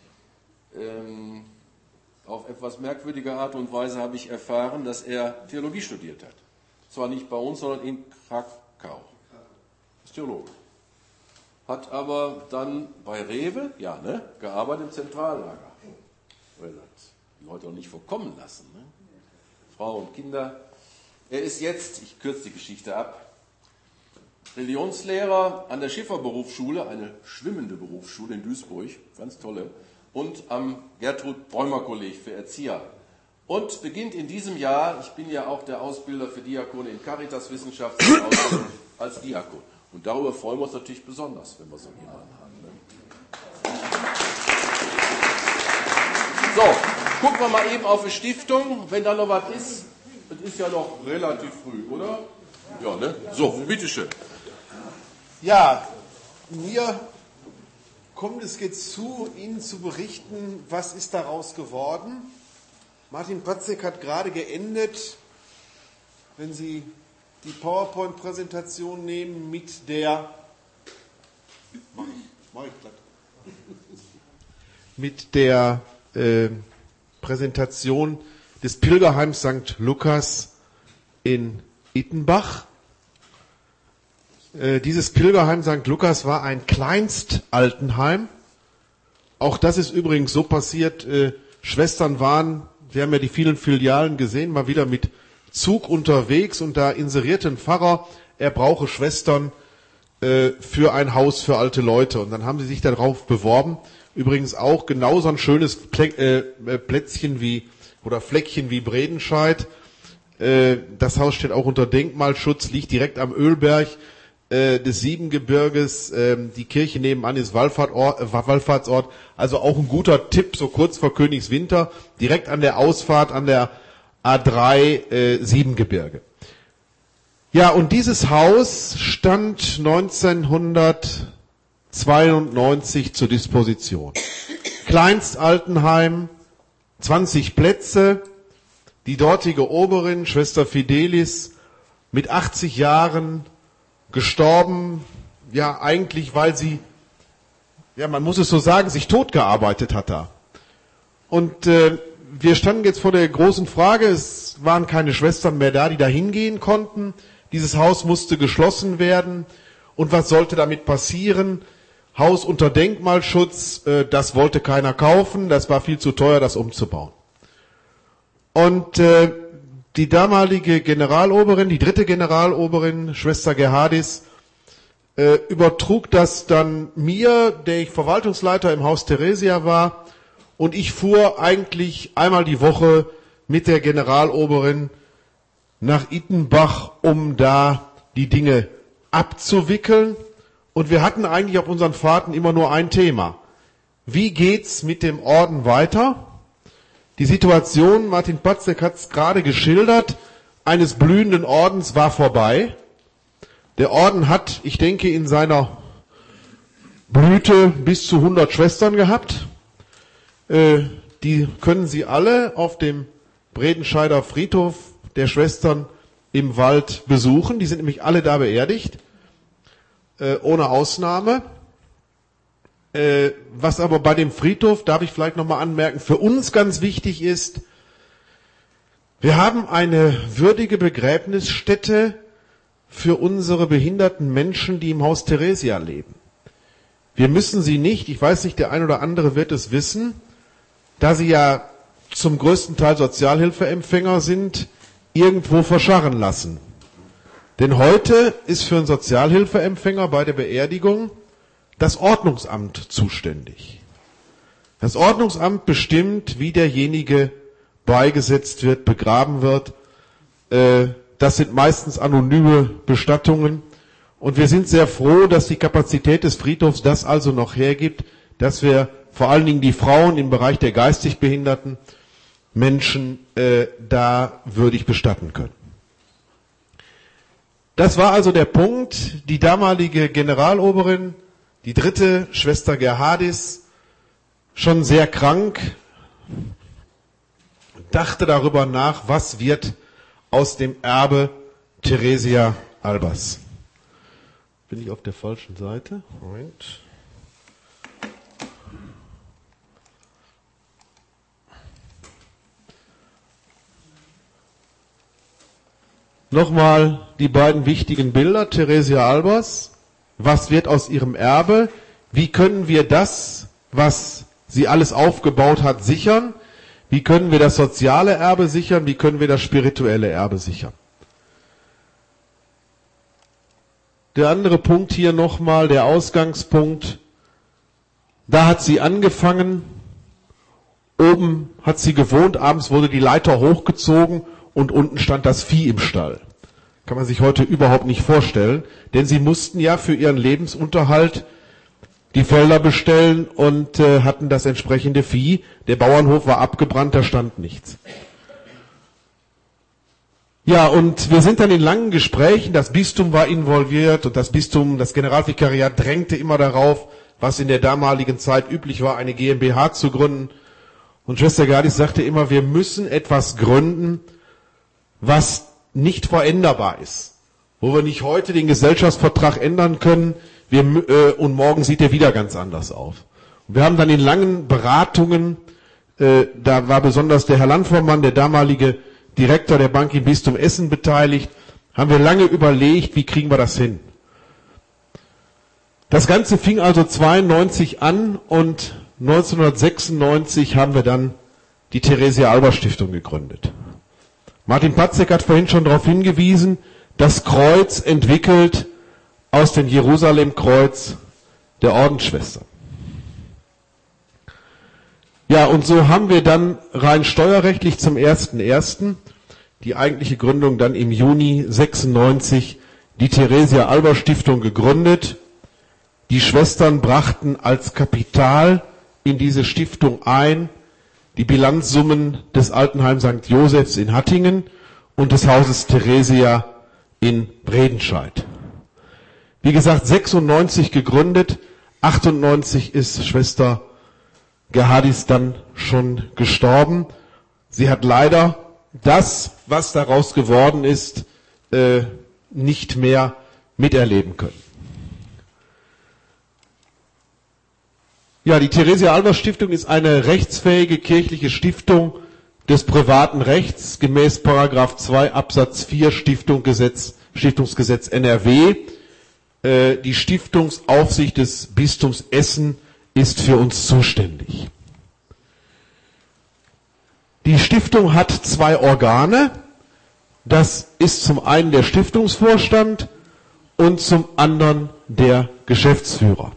Auf etwas merkwürdige Art und Weise habe ich erfahren, dass er Theologie studiert hat. Zwar nicht bei uns, sondern in Krakau. Ist Theologe. Hat aber dann bei Rewe, gearbeitet im Zentrallager. Er hat die Leute auch nicht vorkommen lassen. Ne? Frau und Kinder. Er ist jetzt, ich kürze die Geschichte ab, Religionslehrer an der Schifferberufsschule, eine schwimmende Berufsschule in Duisburg, ganz tolle, und am Gertrud-Bräumer-Kolleg für Erzieher. Und beginnt in diesem Jahr, ich bin ja auch der Ausbilder für Diakone in Caritas-Wissenschaft als Diakon. Und darüber freuen wir uns natürlich besonders, wenn wir so jemanden haben. Ne? So, gucken wir mal eben auf die Stiftung, wenn da noch was ist. Es ist ja noch relativ früh, oder? Ja, ne? So, bitteschön. Ja, mir kommt es jetzt zu, Ihnen zu berichten, was ist daraus geworden. Martin Patzek hat gerade geendet, wenn Sie die PowerPoint-Präsentation nehmen mit der Präsentation des Pilgerheims St. Lukas in Ittenbach. Dieses Pilgerheim St. Lukas war ein Kleinstaltenheim. Auch das ist übrigens so passiert. Schwestern waren, wir haben ja die vielen Filialen gesehen, mal wieder mit Zug unterwegs und da inserierte ein Pfarrer, er brauche Schwestern für ein Haus für alte Leute. Und dann haben sie sich darauf beworben. Übrigens auch genauso ein schönes Plätzchen oder Fleckchen wie Bredenscheid. Das Haus steht auch unter Denkmalschutz, liegt direkt am Ölberg des Siebengebirges. Die Kirche nebenan ist Wallfahrtsort. Also auch ein guter Tipp, so kurz vor Königswinter, direkt an der Ausfahrt an der A3 Siebengebirge. Ja, und dieses Haus stand 1992 zur Disposition. Kleinstaltenheim, 20 Plätze. Die dortige Oberin, Schwester Fidelis, mit 80 Jahren gestorben, ja eigentlich, weil sie, ja man muss es so sagen, sich totgearbeitet hat da. Und wir standen jetzt vor der großen Frage, es waren keine Schwestern mehr da, die da hingehen konnten. Dieses Haus musste geschlossen werden. Und was sollte damit passieren? Haus unter Denkmalschutz, das wollte keiner kaufen, das war viel zu teuer, das umzubauen. Und die damalige Generaloberin, die dritte Generaloberin, Schwester Gerhardis, übertrug das dann mir, der ich Verwaltungsleiter im Haus Theresia war, und ich fuhr eigentlich einmal die Woche mit der Generaloberin nach Ittenbach, um da die Dinge abzuwickeln. Und wir hatten eigentlich auf unseren Fahrten immer nur ein Thema. Wie geht's mit dem Orden weiter? Die Situation, Martin Patzek hat es gerade geschildert, eines blühenden Ordens war vorbei. Der Orden hat, ich denke, in seiner Blüte bis zu 100 Schwestern gehabt. Die können Sie alle auf dem Bredenscheider Friedhof der Schwestern im Wald besuchen. Die sind nämlich alle da beerdigt, ohne Ausnahme. Was aber bei dem Friedhof, darf ich vielleicht nochmal anmerken, für uns ganz wichtig ist, wir haben eine würdige Begräbnisstätte für unsere behinderten Menschen, die im Haus Theresia leben. Wir müssen sie nicht, ich weiß nicht, der ein oder andere wird es wissen, da sie ja zum größten Teil Sozialhilfeempfänger sind, irgendwo verscharren lassen. Denn heute ist für einen Sozialhilfeempfänger bei der Beerdigung das Ordnungsamt zuständig. Das Ordnungsamt bestimmt, wie derjenige beigesetzt wird, begraben wird. Das sind meistens anonyme Bestattungen. Und wir sind sehr froh, dass die Kapazität des Friedhofs das also noch hergibt, dass wir vor allen Dingen die Frauen im Bereich der geistig behinderten Menschen da würdig bestatten können. Das war also der Punkt. Die damalige Generaloberin, die dritte, Schwester Gerhardis, schon sehr krank. dachte darüber nach, was wird aus dem Erbe Theresia Albers. Bin ich auf der falschen Seite? Moment. Nochmal die beiden wichtigen Bilder, Theresia Albers. Was wird aus ihrem Erbe? Wie können wir das, was sie alles aufgebaut hat, sichern? Wie können wir das soziale Erbe sichern? Wie können wir das spirituelle Erbe sichern? Der andere Punkt hier nochmal, der Ausgangspunkt. Da hat sie angefangen. Oben hat sie gewohnt. Abends wurde die Leiter hochgezogen und unten stand das Vieh im Stall. Kann man sich heute überhaupt nicht vorstellen. Denn sie mussten ja für ihren Lebensunterhalt die Felder bestellen und hatten das entsprechende Vieh. Der Bauernhof war abgebrannt, da stand nichts. Ja, und wir sind dann in langen Gesprächen, das Bistum war involviert und das Bistum, das Generalvikariat drängte immer darauf, was in der damaligen Zeit üblich war, eine GmbH zu gründen. Und Schwester Gerdis sagte immer, wir müssen etwas gründen, was nicht veränderbar ist. Wo wir nicht heute den Gesellschaftsvertrag ändern können, und morgen sieht er wieder ganz anders aus. Wir haben dann in langen Beratungen, da war besonders der Herr Landvormann, der damalige Direktor der Bank im Bistum Essen beteiligt, haben wir lange überlegt, wie kriegen wir das hin. Das Ganze fing also 92 an und 1996 haben wir dann die Theresia Albers Stiftung gegründet. Martin Patzek hat vorhin schon darauf hingewiesen, das Kreuz entwickelt aus dem Jerusalem-Kreuz der Ordensschwester. Ja, und so haben wir dann rein steuerrechtlich zum 1.1. die eigentliche Gründung dann im Juni 96 die Theresia Albers Stiftung gegründet. Die Schwestern brachten als Kapital in diese Stiftung ein die Bilanzsummen des Altenheim St. Josephs in Hattingen und des Hauses Theresia in Bredenscheid. Wie gesagt, 96 gegründet, 98 ist Schwester Gerhardis dann schon gestorben. Sie hat leider das, was daraus geworden ist, nicht mehr miterleben können. Ja, die Theresia Albers Stiftung ist eine rechtsfähige kirchliche Stiftung des privaten Rechts gemäß Paragraph 2 Absatz 4 Stiftungsgesetz NRW. Die Stiftungsaufsicht des Bistums Essen ist für uns zuständig. Die Stiftung hat 2 Organe. Das ist zum einen der Stiftungsvorstand und zum anderen der Geschäftsführer.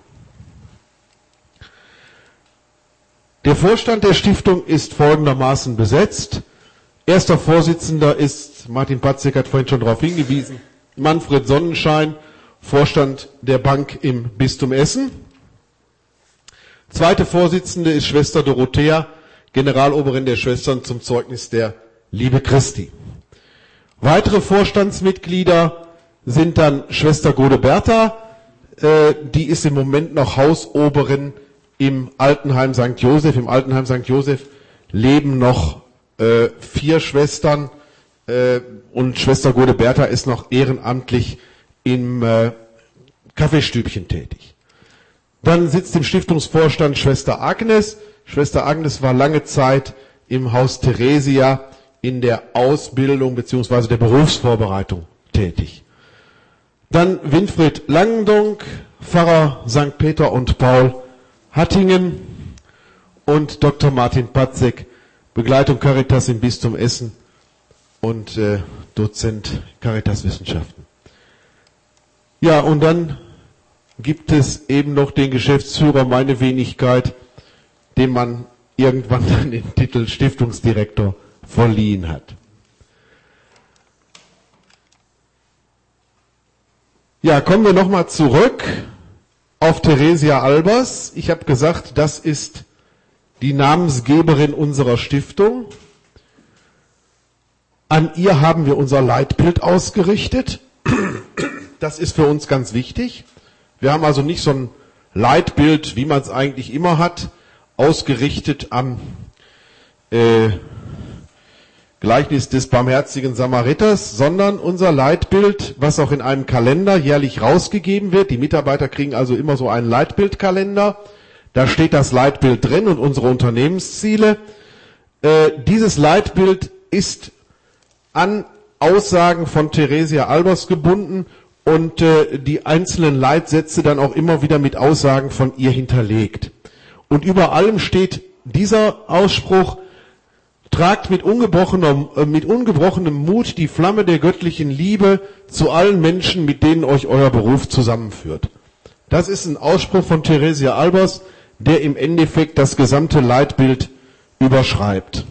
Der Vorstand der Stiftung ist folgendermaßen besetzt. Erster Vorsitzender ist, Martin Patzek hat vorhin schon darauf hingewiesen, Manfred Sonnenschein, Vorstand der Bank im Bistum Essen. Zweite Vorsitzende ist Schwester Dorothea, Generaloberin der Schwestern zum Zeugnis der Liebe Christi. Weitere Vorstandsmitglieder sind dann Schwester Godeberta, die ist im Moment noch Hausoberin im Altenheim St. Joseph. Im Altenheim St. Joseph leben noch 4 Schwestern und Schwester Godeberta ist noch ehrenamtlich im Kaffeestübchen tätig. Dann sitzt im Stiftungsvorstand Schwester Agnes. Schwester Agnes war lange Zeit im Haus Theresia in der Ausbildung bzw. der Berufsvorbereitung tätig. Dann Winfried Langendonk, Pfarrer St. Peter und Paul Hattingen und Dr. Martin Patzek, Begleitung Caritas im Bistum Essen und Dozent Caritaswissenschaften. Ja, und dann gibt es eben noch den Geschäftsführer, meine Wenigkeit, dem man irgendwann dann den Titel Stiftungsdirektor verliehen hat. Ja, kommen wir nochmal zurück auf Theresia Albers. Ich habe gesagt, das ist die Namensgeberin unserer Stiftung. An ihr haben wir unser Leitbild ausgerichtet. Das ist für uns ganz wichtig. Wir haben also nicht so ein Leitbild, wie man es eigentlich immer hat, ausgerichtet am Gleichnis des barmherzigen Samariters, sondern unser Leitbild, was auch in einem Kalender jährlich rausgegeben wird. Die Mitarbeiter kriegen also immer so einen Leitbildkalender. Da steht das Leitbild drin und unsere Unternehmensziele. Dieses Leitbild ist an Aussagen von Theresia Albers gebunden und die einzelnen Leitsätze dann auch immer wieder mit Aussagen von ihr hinterlegt. Und über allem steht dieser Ausspruch: Tragt mit ungebrochenem Mut die Flamme der göttlichen Liebe zu allen Menschen, mit denen euch euer Beruf zusammenführt. Das ist ein Ausspruch von Theresia Albers, der im Endeffekt das gesamte Leitbild überschreibt.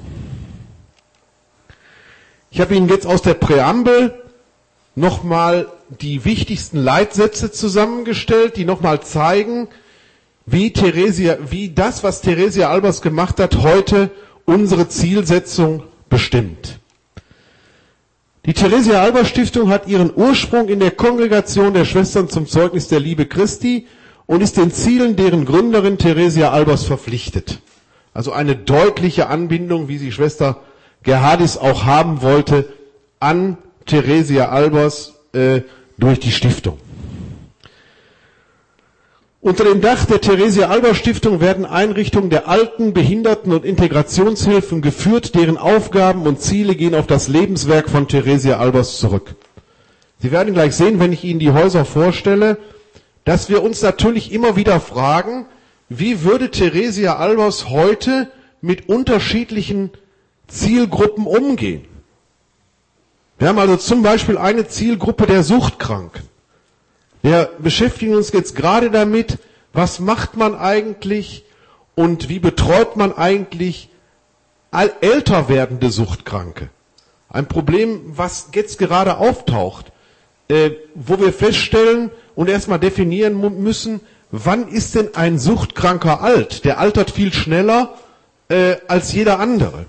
Ich habe Ihnen jetzt aus der Präambel nochmal die wichtigsten Leitsätze zusammengestellt, die nochmal zeigen, wie das, was Theresia Albers gemacht hat, heute unsere Zielsetzung bestimmt. Die Theresia Albers Stiftung hat ihren Ursprung in der Kongregation der Schwestern zum Zeugnis der Liebe Christi und ist den Zielen deren Gründerin Theresia Albers verpflichtet. Also eine deutliche Anbindung, wie sie Schwester Gerhardis auch haben wollte, an Theresia Albers durch die Stiftung. Unter dem Dach der Theresia Albers Stiftung werden Einrichtungen der Alten-, Behinderten- und Integrationshilfen geführt, deren Aufgaben und Ziele gehen auf das Lebenswerk von Theresia Albers zurück. Sie werden gleich sehen, wenn ich Ihnen die Häuser vorstelle, dass wir uns natürlich immer wieder fragen, wie würde Theresia Albers heute mit unterschiedlichen Zielgruppen umgehen? Wir haben also zum Beispiel eine Zielgruppe der Suchtkranken. Wir beschäftigen uns jetzt gerade damit, was macht man eigentlich und wie betreut man eigentlich älter werdende Suchtkranke. Ein Problem, was jetzt gerade auftaucht, wo wir feststellen und erstmal definieren müssen, wann ist denn ein Suchtkranker alt? Der altert viel schneller als jeder andere.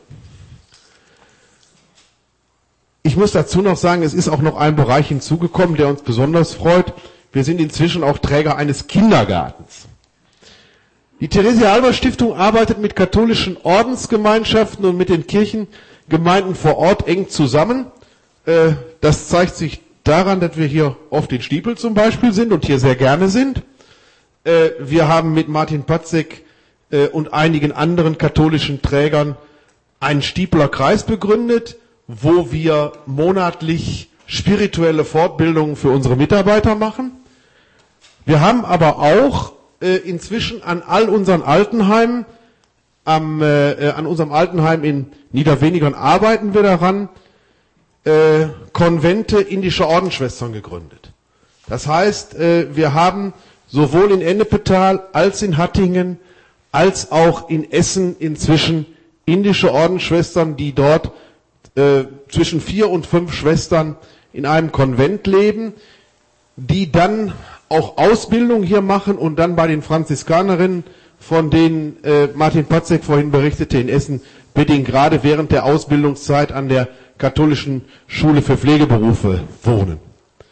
Ich muss dazu noch sagen, es ist auch noch ein Bereich hinzugekommen, der uns besonders freut. Wir sind inzwischen auch Träger eines Kindergartens. Die Theresia Albers Stiftung arbeitet mit katholischen Ordensgemeinschaften und mit den Kirchengemeinden vor Ort eng zusammen. Das zeigt sich daran, dass wir hier oft in Stiepel zum Beispiel sind und hier sehr gerne sind. Wir haben mit Martin Patzek und einigen anderen katholischen Trägern einen Stiepler Kreis begründet, wo wir monatlich spirituelle Fortbildungen für unsere Mitarbeiter machen. Wir haben aber auch inzwischen an all unseren Altenheimen, an unserem Altenheim in Niederwenigern arbeiten wir daran, Konvente indischer Ordensschwestern gegründet. Das heißt, wir haben sowohl in Ennepetal als in Hattingen als auch in Essen inzwischen indische Ordensschwestern, die dort zwischen 4 und 5 Schwestern in einem Konvent leben, die dann auch Ausbildung hier machen und dann bei den Franziskanerinnen, von denen Martin Patzek vorhin berichtete in Essen, mit denen gerade während der Ausbildungszeit an der katholischen Schule für Pflegeberufe wohnen.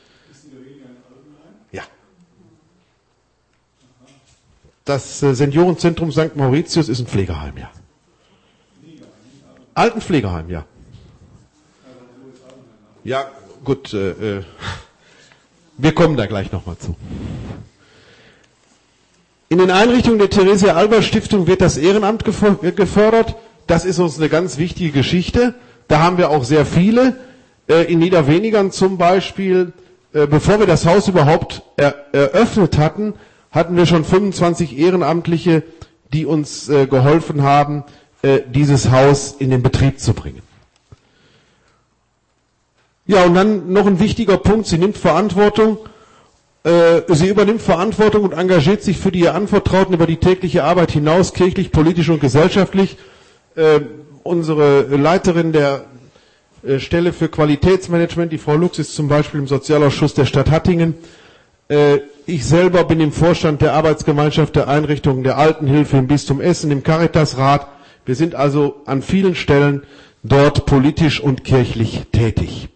Ja. Das Seniorenzentrum St. Mauritius ist ein Pflegeheim, ja. Altenpflegeheim, ja. Ja, gut, wir kommen da gleich nochmal zu. In den Einrichtungen der Theresia Albers Stiftung wird das Ehrenamt gefördert. Das ist uns eine ganz wichtige Geschichte. Da haben wir auch sehr viele. In Niederwenigern zum Beispiel, bevor wir das Haus überhaupt eröffnet hatten, hatten wir schon 25 Ehrenamtliche, die uns geholfen haben, dieses Haus in den Betrieb zu bringen. Ja, und dann noch ein wichtiger Punkt, sie übernimmt Verantwortung und engagiert sich für die ihr Anvertrauten über die tägliche Arbeit hinaus, kirchlich, politisch und gesellschaftlich. Unsere Leiterin der Stelle für Qualitätsmanagement, die Frau Lux, ist zum Beispiel im Sozialausschuss der Stadt Hattingen. Ich selber bin im Vorstand der Arbeitsgemeinschaft der Einrichtungen der Altenhilfe im Bistum Essen, im Caritasrat. Wir sind also an vielen Stellen dort politisch und kirchlich tätig.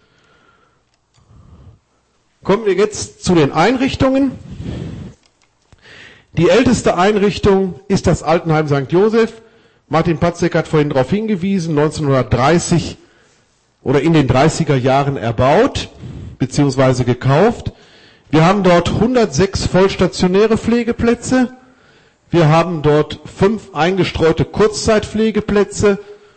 Kommen wir jetzt zu den Einrichtungen. Die älteste Einrichtung ist das Altenheim St. Joseph, Martin Patzek hat vorhin darauf hingewiesen, 1930 oder in den 30er Jahren erbaut bzw. gekauft. Wir haben dort 106 vollstationäre Pflegeplätze. Wir haben dort 5 eingestreute Kurzzeitpflegeplätze.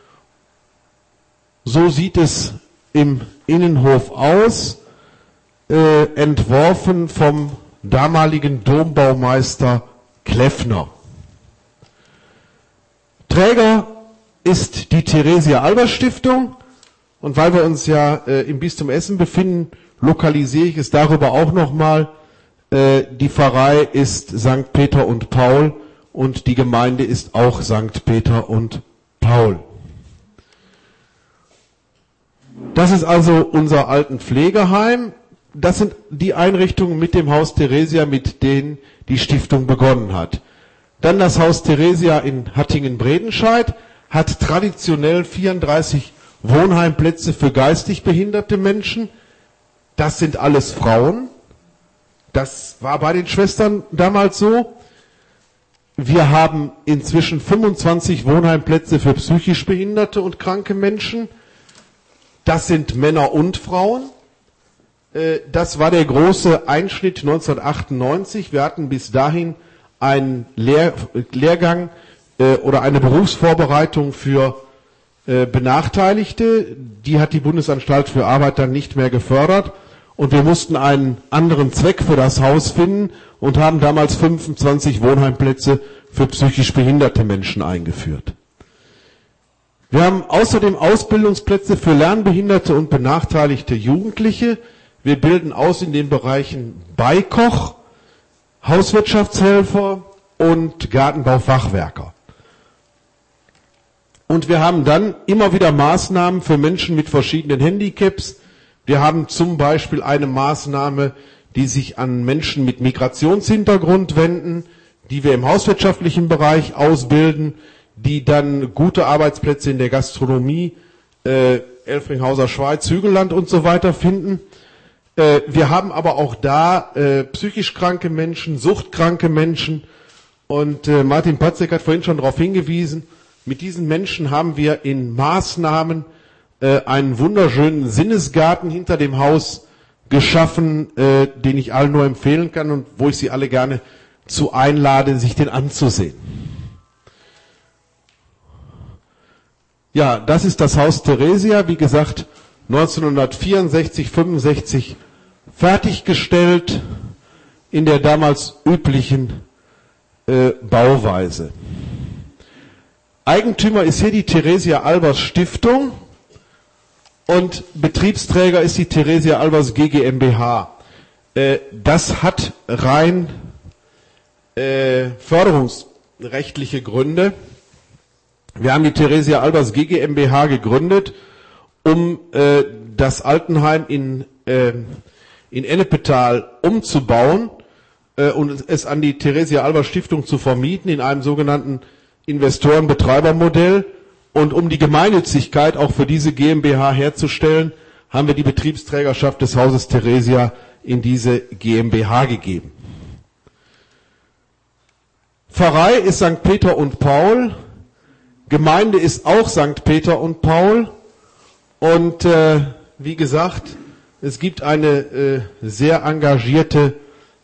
So sieht es im Innenhof aus, entworfen vom damaligen Dombaumeister Kleffner. Träger ist die Theresia-Albers-Stiftung, und weil wir uns ja im Bistum Essen befinden, lokalisiere ich es darüber auch nochmal. Die Pfarrei ist St. Peter und Paul und die Gemeinde ist auch St. Peter und Paul. Das ist also unser Altenpflegeheim. Das sind die Einrichtungen mit dem Haus Theresia, mit denen die Stiftung begonnen hat. Dann das Haus Theresia in Hattingen-Bredenscheid hat traditionell 34 Wohnheimplätze für geistig behinderte Menschen. Das sind alles Frauen. Das war bei den Schwestern damals so. Wir haben inzwischen 25 Wohnheimplätze für psychisch behinderte und kranke Menschen. Das sind Männer und Frauen. Das war der große Einschnitt 1998. Wir hatten bis dahin einen Lehrgang oder eine Berufsvorbereitung für Benachteiligte. Die hat die Bundesanstalt für Arbeit dann nicht mehr gefördert. Und wir mussten einen anderen Zweck für das Haus finden und haben damals 25 Wohnheimplätze für psychisch behinderte Menschen eingeführt. Wir haben außerdem Ausbildungsplätze für lernbehinderte und benachteiligte Jugendliche. Wir bilden aus in den Bereichen Beikoch, Hauswirtschaftshelfer und Gartenbaufachwerker. Und wir haben dann immer wieder Maßnahmen für Menschen mit verschiedenen Handicaps. Wir haben zum Beispiel eine Maßnahme, die sich an Menschen mit Migrationshintergrund wenden, die wir im hauswirtschaftlichen Bereich ausbilden, die dann gute Arbeitsplätze in der Gastronomie, Elfringhauser Schweiz, Hügelland und so weiter finden. Wir haben aber auch da psychisch kranke Menschen, suchtkranke Menschen. Und Martin Patzek hat vorhin schon darauf hingewiesen, mit diesen Menschen haben wir in Maßnahmen einen wunderschönen Sinnesgarten hinter dem Haus geschaffen, den ich allen nur empfehlen kann und wo ich Sie alle gerne zu einlade, sich den anzusehen. Ja, das ist das Haus Theresia, wie gesagt, 1964, 65 fertiggestellt in der damals üblichen Bauweise. Eigentümer ist hier die Theresia-Albers-Stiftung und Betriebsträger ist die Theresia-Albers GmbH. Das hat rein förderungsrechtliche Gründe. Wir haben die Theresia-Albers GmbH gegründet, um das Altenheim in Ennepetal umzubauen und es an die Theresia-Albers-Stiftung zu vermieten in einem sogenannten Investoren-Betreiber-Modell. Und um die Gemeinnützigkeit auch für diese GmbH herzustellen, haben wir die Betriebsträgerschaft des Hauses Theresia in diese GmbH gegeben. Pfarrei ist St. Peter und Paul, Gemeinde ist auch St. Peter und Paul und wie gesagt, es gibt eine sehr engagierte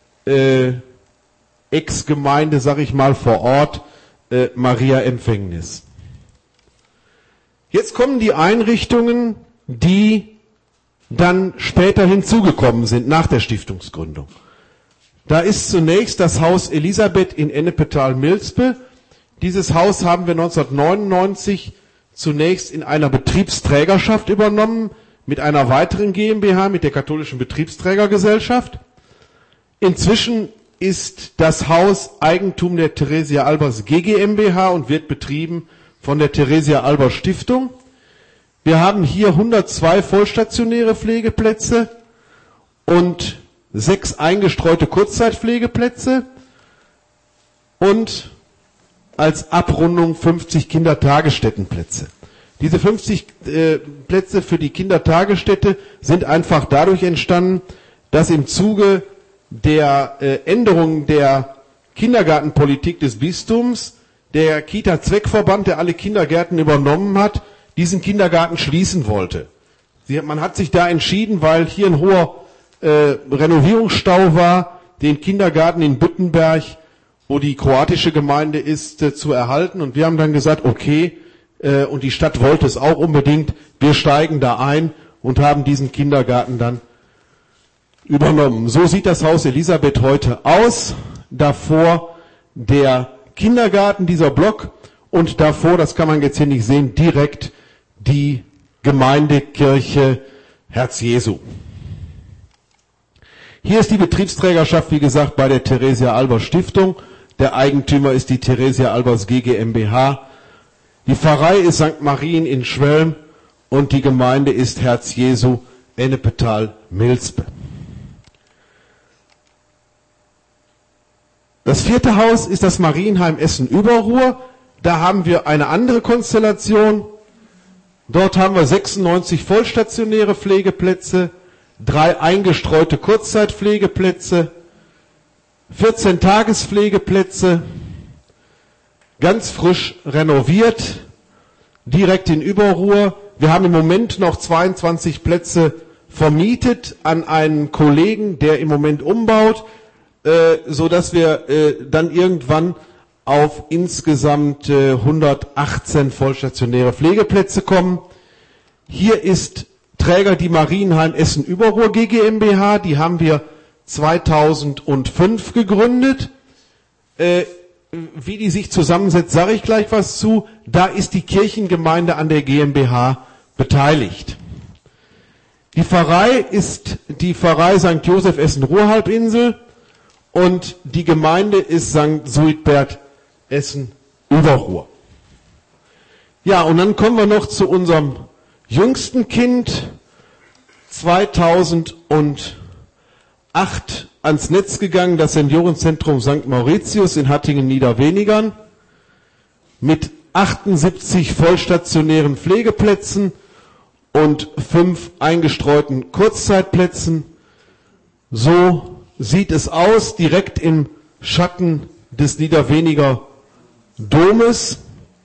Ex-Gemeinde, sag ich mal, vor Ort, Maria Empfängnis. Jetzt kommen die Einrichtungen, die dann später hinzugekommen sind, nach der Stiftungsgründung. Da ist zunächst das Haus Elisabeth in Ennepetal-Milspe. Dieses Haus haben wir 1999 zunächst in einer Betriebsträgerschaft übernommen, mit einer weiteren GmbH, mit der Katholischen Betriebsträgergesellschaft. Inzwischen ist das Haus Eigentum der Theresia-Albers GmbH und wird betrieben von der Theresia-Albers Stiftung. Wir haben hier 102 vollstationäre Pflegeplätze und 6 eingestreute Kurzzeitpflegeplätze und als Abrundung 50 Kindertagesstättenplätze. Diese 50 Plätze für die Kindertagesstätte sind einfach dadurch entstanden, dass im Zuge der Änderung der Kindergartenpolitik des Bistums der Kita-Zweckverband, der alle Kindergärten übernommen hat, diesen Kindergarten schließen wollte. Man hat sich da entschieden, weil hier ein hoher Renovierungsstau war, den Kindergarten in Büttenberg, wo die kroatische Gemeinde ist, zu erhalten. Und wir haben dann gesagt, okay, und die Stadt wollte es auch unbedingt, wir steigen da ein und haben diesen Kindergarten dann übernommen. So sieht das Haus Elisabeth heute aus. Davor der Kindergarten, dieser Block, und davor, das kann man jetzt hier nicht sehen, direkt die Gemeindekirche Herz Jesu. Hier ist die Betriebsträgerschaft, wie gesagt, bei der Theresia Albers Stiftung. Der Eigentümer ist die Theresia Albers GmbH. Die Pfarrei ist St. Marien in Schwelm und die Gemeinde ist Herz Jesu Ennepetal-Milspe. Das vierte Haus ist das Marienheim Essen-Überruhr. Da haben wir eine andere Konstellation. Dort haben wir 96 vollstationäre Pflegeplätze, 3 eingestreute Kurzzeitpflegeplätze, 14 Tagespflegeplätze, ganz frisch renoviert, direkt in Überruhr. Wir haben im Moment noch 22 Plätze vermietet an einen Kollegen, der im Moment umbaut, so dass wir dann irgendwann auf insgesamt 118 vollstationäre Pflegeplätze kommen. Hier ist Träger die Marienheim Essen-Überruhr GmbH, die haben wir 2005 gegründet. Wie die sich zusammensetzt, sage ich gleich was zu. Da ist die Kirchengemeinde an der GmbH beteiligt. Die Pfarrei ist die Pfarrei St. Joseph Essen-Ruhr-Halbinsel und die Gemeinde ist St. Suidbert Essen-Überruhr. Ja, und dann kommen wir noch zu unserem jüngsten Kind, 2008 ans Netz gegangen, das Seniorenzentrum St. Mauritius in Hattingen-Niederwenigern mit 78 vollstationären Pflegeplätzen und 5 eingestreuten Kurzzeitplätzen. So sieht es aus, direkt im Schatten des Niederweniger Domes.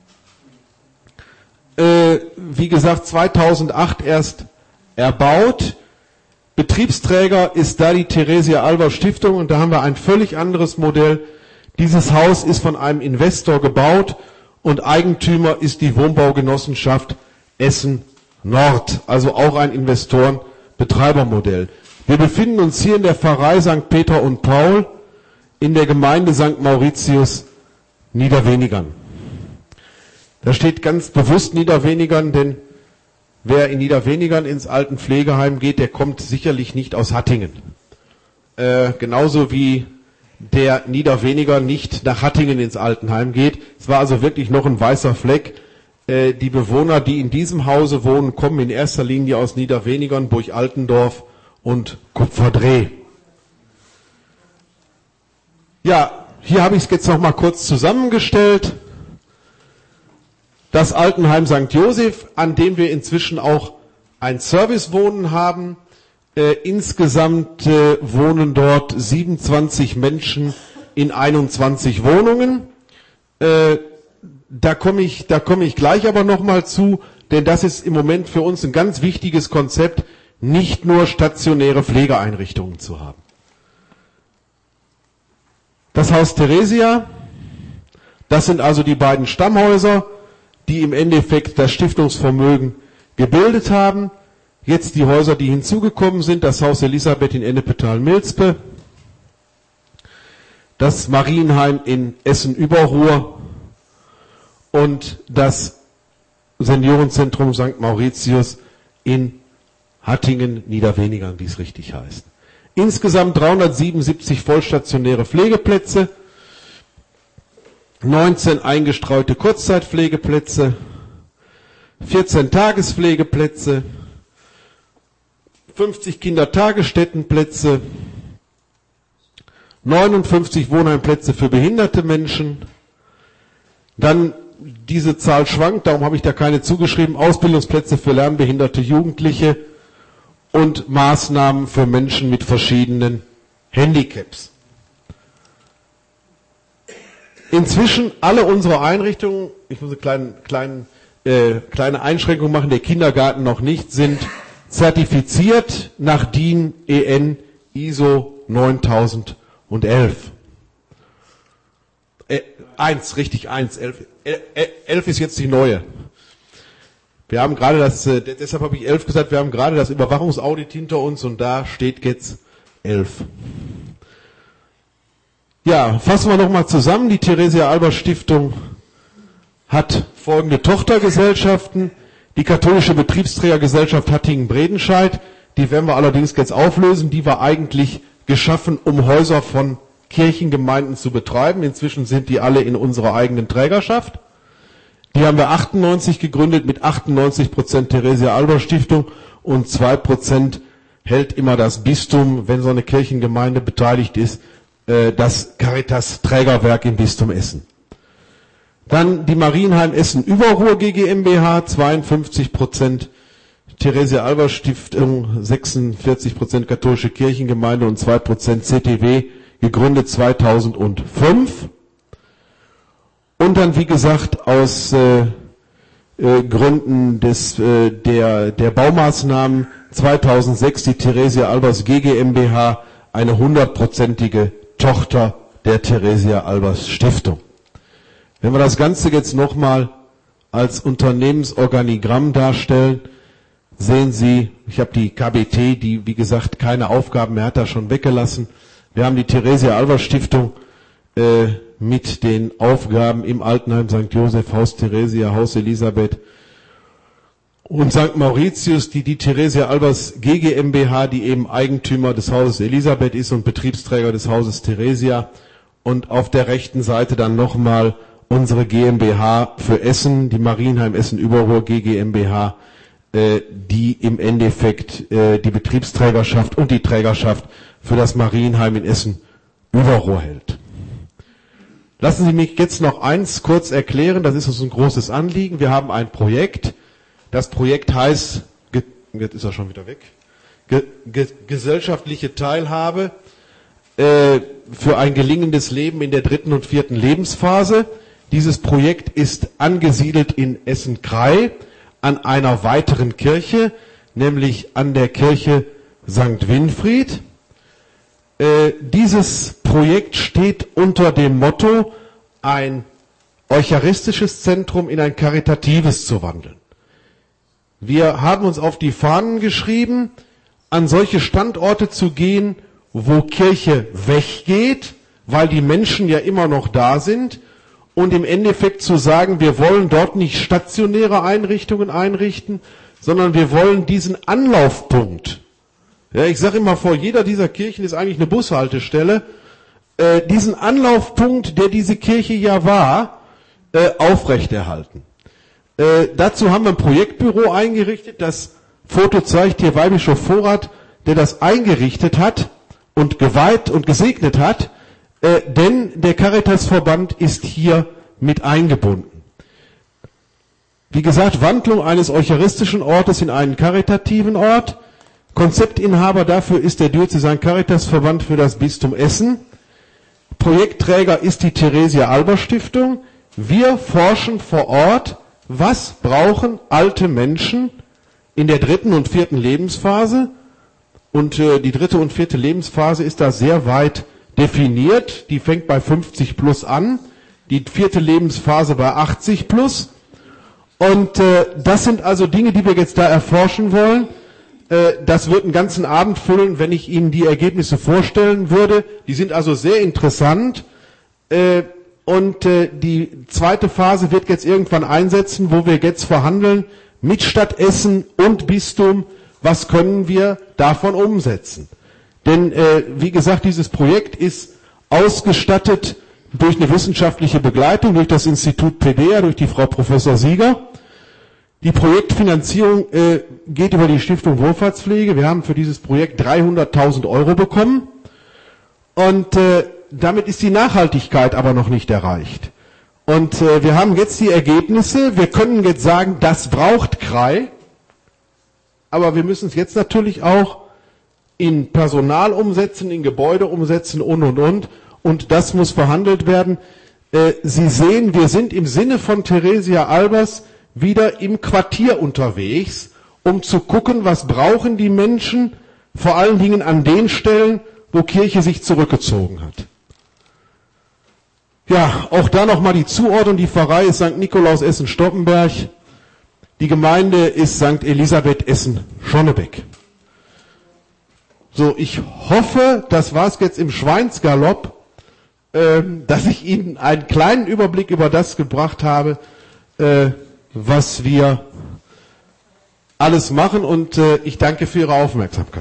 Wie gesagt, 2008 erst erbaut. Betriebsträger ist da die Theresia Albers Stiftung und da haben wir ein völlig anderes Modell. Dieses Haus ist von einem Investor gebaut und Eigentümer ist die Wohnbaugenossenschaft Essen Nord, also auch ein Investoren-Betreibermodell. Wir befinden uns hier in der Pfarrei St. Peter und Paul in der Gemeinde St. Mauritius Niederwenigern. Da steht ganz bewusst Niederwenigern, denn wer in Niederwenigern ins Altenpflegeheim geht, der kommt sicherlich nicht aus Hattingen. Genauso wie der Niederweniger nicht nach Hattingen ins Altenheim geht. Es war also wirklich noch ein weißer Fleck. Die Bewohner, die in diesem Hause wohnen, kommen in erster Linie aus Niederwenigern, Burg-Altendorf und Kupferdreh. Ja, hier habe ich es jetzt noch mal kurz zusammengestellt. Das Altenheim St. Joseph, an dem wir inzwischen auch ein Servicewohnen haben. Insgesamt wohnen dort 27 Menschen in 21 Wohnungen. Da komme ich gleich aber noch mal zu, denn das ist im Moment für uns ein ganz wichtiges Konzept, nicht nur stationäre Pflegeeinrichtungen zu haben. Das Haus Theresia, das sind also die beiden Stammhäuser, die im Endeffekt das Stiftungsvermögen gebildet haben. Jetzt die Häuser, die hinzugekommen sind, das Haus Elisabeth in Ennepetal-Milspe, das Marienheim in Essen-Überruhr und das Seniorenzentrum St. Mauritius in Hattingen-Niederwenigern, wie es richtig heißt. Insgesamt 377 vollstationäre Pflegeplätze, 19 eingestreute Kurzzeitpflegeplätze, 14 Tagespflegeplätze, 50 Kindertagesstättenplätze, 59 Wohnheimplätze für behinderte Menschen. Dann diese Zahl schwankt, darum habe ich da keine zugeschrieben, Ausbildungsplätze für lernbehinderte Jugendliche und Maßnahmen für Menschen mit verschiedenen Handicaps. inzwischen alle unsere Einrichtungen, ich muss eine kleine Einschränkung machen, der Kindergarten noch nicht, sind zertifiziert nach DIN EN ISO 9011. 11 ist jetzt die neue. Wir haben gerade deshalb habe ich 11 gesagt, wir haben gerade das Überwachungsaudit hinter uns und da steht jetzt 11. Ja, fassen wir nochmal zusammen. Die Theresia-Albers-Stiftung hat folgende Tochtergesellschaften. Die katholische Betriebsträgergesellschaft Hattingen-Bredenscheid, die werden wir allerdings jetzt auflösen. Die war eigentlich geschaffen, um Häuser von Kirchengemeinden zu betreiben. Inzwischen sind die alle in unserer eigenen Trägerschaft. Die haben wir 98 gegründet mit 98% Theresia-Albers-Stiftung und 2% hält immer das Bistum, wenn so eine Kirchengemeinde beteiligt ist, das Caritas-Trägerwerk im Bistum Essen. Dann die Marienheim Essen Überruhr GmbH, 52% Theresia-Albers-Stiftung, 46% katholische Kirchengemeinde und 2% CTW, gegründet 2005. Und dann, wie gesagt, aus Gründen der Baumaßnahmen 2006 die Theresia-Albers GmbH, eine 100%ige Tochter der Theresia-Albers-Stiftung. Wenn wir das Ganze jetzt nochmal als Unternehmensorganigramm darstellen, sehen Sie, ich habe die KBT, die wie gesagt keine Aufgaben mehr hat, da schon weggelassen. Wir haben die Theresia-Albers-Stiftung mit den Aufgaben im Altenheim St. Joseph, Haus Theresia, Haus Elisabeth und St. Mauritius, die Theresia-Albers GmbH, die eben Eigentümer des Hauses Elisabeth ist und Betriebsträger des Hauses Theresia. Und auf der rechten Seite dann nochmal unsere GmbH für Essen, die Marienheim Essen Überruhr GmbH, die im Endeffekt die Betriebsträgerschaft und die Trägerschaft für das Marienheim in Essen Überruhr hält. Lassen Sie mich jetzt noch eins kurz erklären, das ist uns ein großes Anliegen. Wir haben ein Projekt, das Projekt heißt, jetzt ist er schon wieder weg, gesellschaftliche Teilhabe für ein gelingendes Leben in der 3. und 4. Lebensphase. Dieses Projekt ist angesiedelt in Essen-Krei an einer weiteren Kirche, nämlich an der Kirche St. Winfried. Dieses Projekt steht unter dem Motto, ein eucharistisches Zentrum in ein karitatives zu wandeln. Wir haben uns auf die Fahnen geschrieben, an solche Standorte zu gehen, wo Kirche weggeht, weil die Menschen ja immer noch da sind, und im Endeffekt zu sagen, wir wollen dort nicht stationäre Einrichtungen einrichten, sondern wir wollen diesen Anlaufpunkt, ja, ich sage immer, vor jeder dieser Kirchen ist eigentlich eine Bushaltestelle, diesen Anlaufpunkt, der diese Kirche ja war, aufrechterhalten. Dazu haben wir ein Projektbüro eingerichtet, das Foto zeigt hier Weihbischof Vorrat, der das eingerichtet hat und geweiht und gesegnet hat, denn der Caritasverband ist hier mit eingebunden. Wie gesagt, Wandlung eines eucharistischen Ortes in einen karitativen Ort. Konzeptinhaber dafür ist der Diözesan Caritasverband für das Bistum Essen. Projektträger ist die Theresia-Albers-Stiftung. Wir forschen vor Ort, was brauchen alte Menschen in der 3. und 4. Lebensphase. Und die 3. und 4. Lebensphase ist da sehr weit definiert. Die fängt bei 50 plus an, die 4. Lebensphase bei 80 plus. Und das sind also Dinge, die wir jetzt da erforschen wollen. Das wird einen ganzen Abend füllen, wenn ich Ihnen die Ergebnisse vorstellen würde. Die sind also sehr interessant. Und die zweite Phase wird jetzt irgendwann einsetzen, wo wir jetzt verhandeln mit Stadt Essen und Bistum, was können wir davon umsetzen. Denn, wie gesagt, dieses Projekt ist ausgestattet durch eine wissenschaftliche Begleitung, durch das Institut PDEA, durch die Frau Professor Sieger. Die Projektfinanzierung geht über die Stiftung Wohlfahrtspflege. Wir haben für dieses Projekt 300.000 Euro bekommen. Und damit ist die Nachhaltigkeit aber noch nicht erreicht. Und wir haben jetzt die Ergebnisse. Wir können jetzt sagen, das braucht Krei. Aber wir müssen es jetzt natürlich auch in Personal umsetzen, in Gebäude umsetzen und. Und das muss verhandelt werden. Sie sehen, wir sind im Sinne von Theresia Albers wieder im Quartier unterwegs, um zu gucken, was brauchen die Menschen, vor allen Dingen an den Stellen, wo Kirche sich zurückgezogen hat. Ja, auch da nochmal die Zuordnung. Die Pfarrei ist St. Nikolaus Essen-Stoppenberg. Die Gemeinde ist St. Elisabeth Essen-Schonnebeck. So, ich hoffe, das war's jetzt im Schweinsgalopp, dass ich Ihnen einen kleinen Überblick über das gebracht habe, was wir alles machen, und ich danke für Ihre Aufmerksamkeit.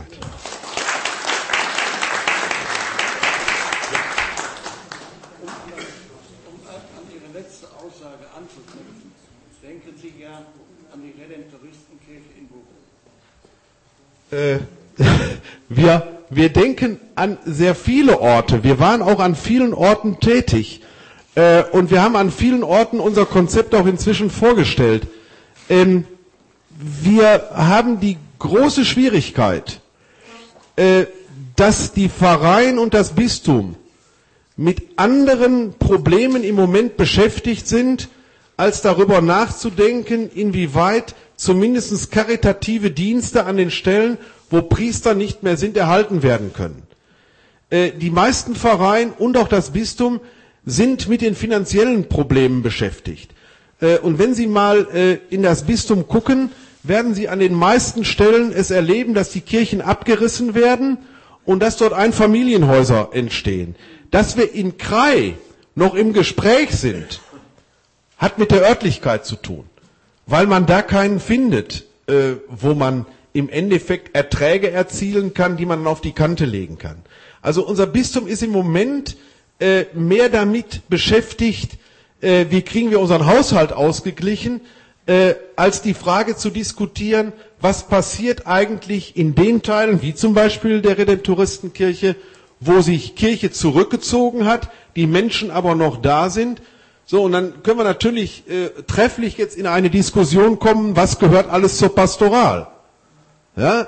Um an Ihre letzte Aussage anzuknüpfen, denken Sie gern an die Redemptoristenkirche in Bochum? Wir denken an sehr viele Orte. Wir waren auch an vielen Orten tätig. Und wir haben an vielen Orten unser Konzept auch inzwischen vorgestellt. Wir haben die große Schwierigkeit, dass die Pfarreien und das Bistum mit anderen Problemen im Moment beschäftigt sind, als darüber nachzudenken, inwieweit zumindest karitative Dienste an den Stellen, wo Priester nicht mehr sind, erhalten werden können. Die meisten Pfarreien und auch das Bistum sind mit den finanziellen Problemen beschäftigt. Und wenn Sie mal in das Bistum gucken, werden Sie an den meisten Stellen es erleben, dass die Kirchen abgerissen werden und dass dort Einfamilienhäuser entstehen. Dass wir in Krai noch im Gespräch sind, hat mit der Örtlichkeit zu tun, weil man da keinen findet, wo man im Endeffekt Erträge erzielen kann, die man dann auf die Kante legen kann. Also unser Bistum ist im Moment mehr damit beschäftigt, wie kriegen wir unseren Haushalt ausgeglichen, als die Frage zu diskutieren, was passiert eigentlich in den Teilen, wie zum Beispiel der Redemptoristenkirche, wo sich Kirche zurückgezogen hat, die Menschen aber noch da sind. So, und dann können wir natürlich trefflich jetzt in eine Diskussion kommen, was gehört alles zur Pastoral. Ja,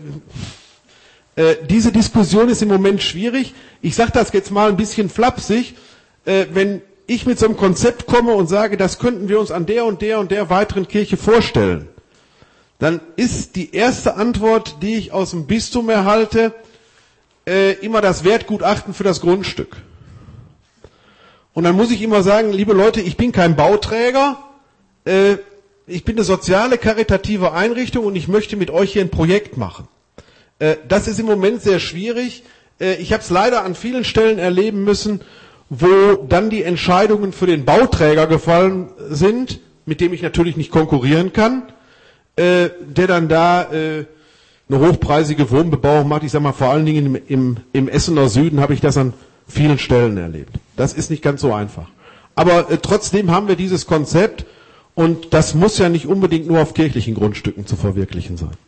diese Diskussion ist im Moment schwierig. Ich sage das jetzt mal ein bisschen flapsig. Wenn ich mit so einem Konzept komme und sage, das könnten wir uns an der und der und der weiteren Kirche vorstellen, dann ist die erste Antwort, die ich aus dem Bistum erhalte, immer das Wertgutachten für das Grundstück. Und dann muss ich immer sagen, liebe Leute, ich bin kein Bauträger, ich bin eine soziale, karitative Einrichtung und ich möchte mit euch hier ein Projekt machen. Das ist im Moment sehr schwierig. Ich habe es leider an vielen Stellen erleben müssen, wo dann die Entscheidungen für den Bauträger gefallen sind, mit dem ich natürlich nicht konkurrieren kann, der dann da eine hochpreisige Wohnbebauung macht. Ich sage mal, vor allen Dingen im Essener Süden habe ich das an vielen Stellen erlebt. Das ist nicht ganz so einfach. Aber trotzdem haben wir dieses Konzept, und das muss ja nicht unbedingt nur auf kirchlichen Grundstücken zu verwirklichen sein.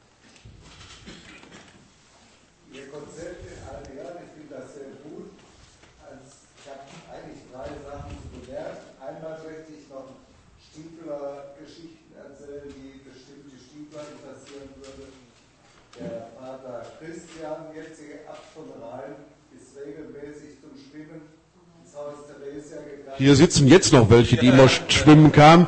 Ihr Konzept in allen Jahren, ich finde das sehr gut. Ich habe eigentlich 3 Sachen gelernt. Einmal möchte ich noch Stiefler-Geschichten erzählen, die bestimmt die Stiefler interessieren würde. Der Pater Christian, jetzige Abt von Rhein, ist regelmäßig zum Schwimmen ins Haus Theresia gegangen. Hier sitzen jetzt noch welche, die immer schwimmen kamen.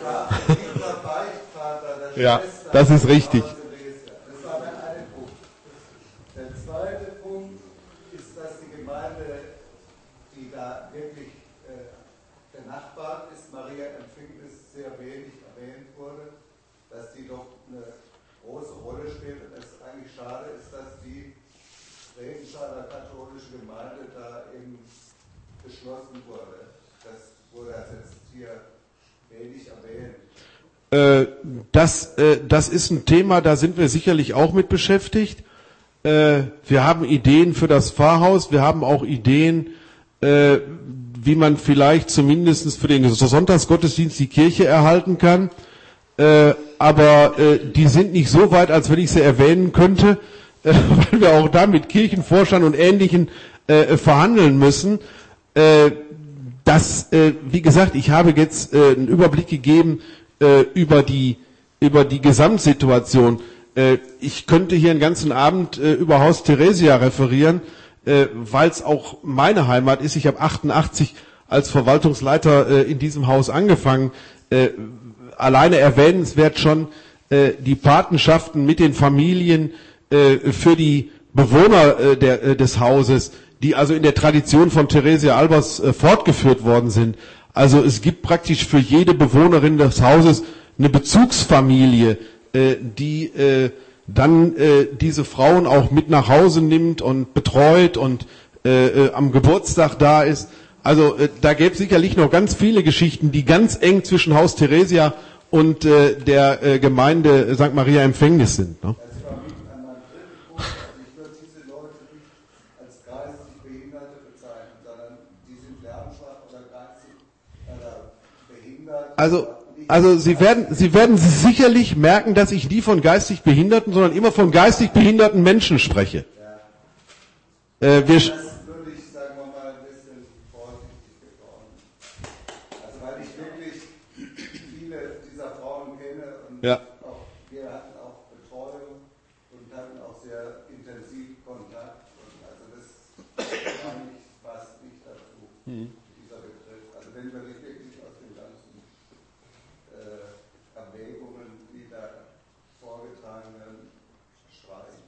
Ja, das ist richtig. Das war mein einer Punkt. Der zweite Punkt ist, dass die Gemeinde, die da wirklich benachbart ist, Maria Empfängnis, sehr wenig erwähnt wurde, dass die doch eine große Rolle spielt und es eigentlich schade ist, dass die Regenscheider katholische Gemeinde da eben geschlossen wurde. Das wurde jetzt hier wenig erwähnt. Das ist ein Thema, da sind wir sicherlich auch mit beschäftigt. Wir haben Ideen für das Pfarrhaus, wir haben auch Ideen, wie man vielleicht zumindest für den Sonntagsgottesdienst die Kirche erhalten kann. Aber die sind nicht so weit, als wenn ich sie erwähnen könnte, weil wir auch da mit Kirchenforschern und Ähnlichen verhandeln müssen. Wie gesagt, ich habe jetzt einen Überblick gegeben über die Gesamtsituation. Ich könnte hier einen ganzen Abend über Haus Theresia referieren, weil es auch meine Heimat ist. Ich habe 88 als Verwaltungsleiter in diesem Haus angefangen. Alleine erwähnenswert schon die Patenschaften mit den Familien für die Bewohner des Hauses, die also in der Tradition von Theresia Albers fortgeführt worden sind. Also es gibt praktisch für jede Bewohnerin des Hauses eine Bezugsfamilie, die dann diese Frauen auch mit nach Hause nimmt und betreut und am Geburtstag da ist. Also da gäbe es sicherlich noch ganz viele Geschichten, die ganz eng zwischen Haus Theresia und der Gemeinde St. Maria Empfängnis sind. Ne? Das war mit an meinem dritten Punkt. Also ich würde diese Leute nicht als geistig Behinderte bezeichnen, sondern die sind lernschwach oder geistig behindert. Also Sie werden sicherlich merken, dass ich nie von geistig Behinderten, sondern immer von geistig behinderten Menschen spreche. Ja. Das würde ich, sagen wir mal, ein bisschen vorsichtig geworden. Also weil ich wirklich viele dieser Frauen kenne und Ja. auch, wir hatten auch Betreuung und hatten auch sehr intensiv Kontakt. Und also das eigentlich passt nicht dazu, dieser Begriff. Also wenn wir nicht wirklich aus den ganzen Erwägungen, die da vorgetragen werden, streichen.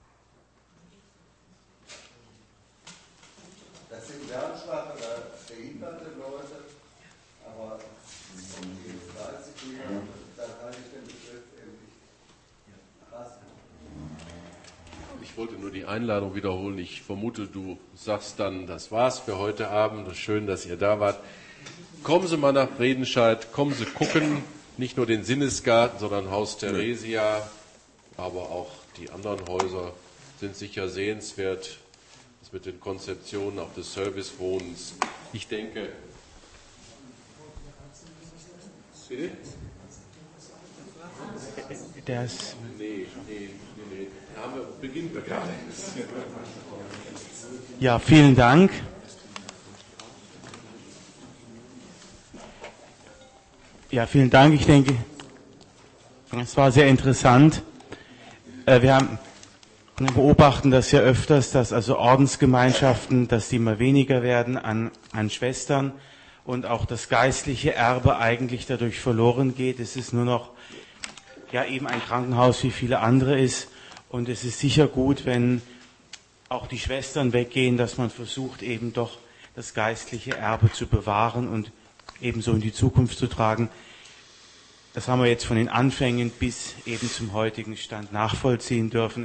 Das sind lernschwache oder behinderte Leute, aber die 30 Jahre, da kann ich den Begriff eben nicht fassen. Ich wollte nur die Einladung wiederholen. Ich vermute, du sagst dann, das war's für heute Abend. Schön, dass ihr da wart. Kommen Sie mal nach Bredenscheid, kommen Sie gucken, nicht nur den Sinnesgarten, sondern Haus Theresia, aber auch die anderen Häuser sind sicher sehenswert. Das mit den Konzeptionen auch des Servicewohnens. Ich denke, bitte? Nee. Beginnen wir gerade. Ja, vielen Dank. Ja, vielen Dank. Ich denke, es war sehr interessant. Wir beobachten das ja öfters, dass also Ordensgemeinschaften, dass die immer weniger werden an Schwestern und auch das geistliche Erbe eigentlich dadurch verloren geht. Es ist nur noch ja eben ein Krankenhaus wie viele andere ist. Und es ist sicher gut, wenn auch die Schwestern weggehen, dass man versucht, eben doch das geistliche Erbe zu bewahren und ebenso in die Zukunft zu tragen. Das haben wir jetzt von den Anfängen bis eben zum heutigen Stand nachvollziehen dürfen.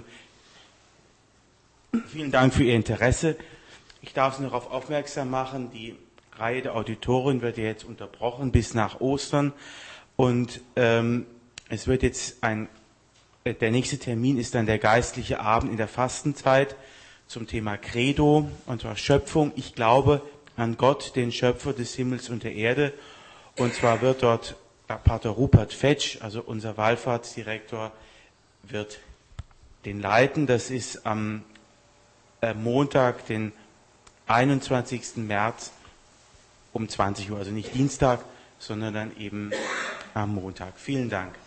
Vielen Dank für Ihr Interesse. Ich darf Sie noch darauf aufmerksam machen, die Reihe der Auditoren wird ja jetzt unterbrochen bis nach Ostern. Und es wird jetzt der nächste Termin ist dann der geistliche Abend in der Fastenzeit zum Thema Credo, und zwar Schöpfung. Ich glaube an Gott, den Schöpfer des Himmels und der Erde. Und zwar wird dort Pater Rupert Fetsch, also unser Wallfahrtsdirektor, wird den leiten. Das ist am Montag, den 21. März um 20 Uhr, also nicht Dienstag, sondern dann eben am Montag. Vielen Dank.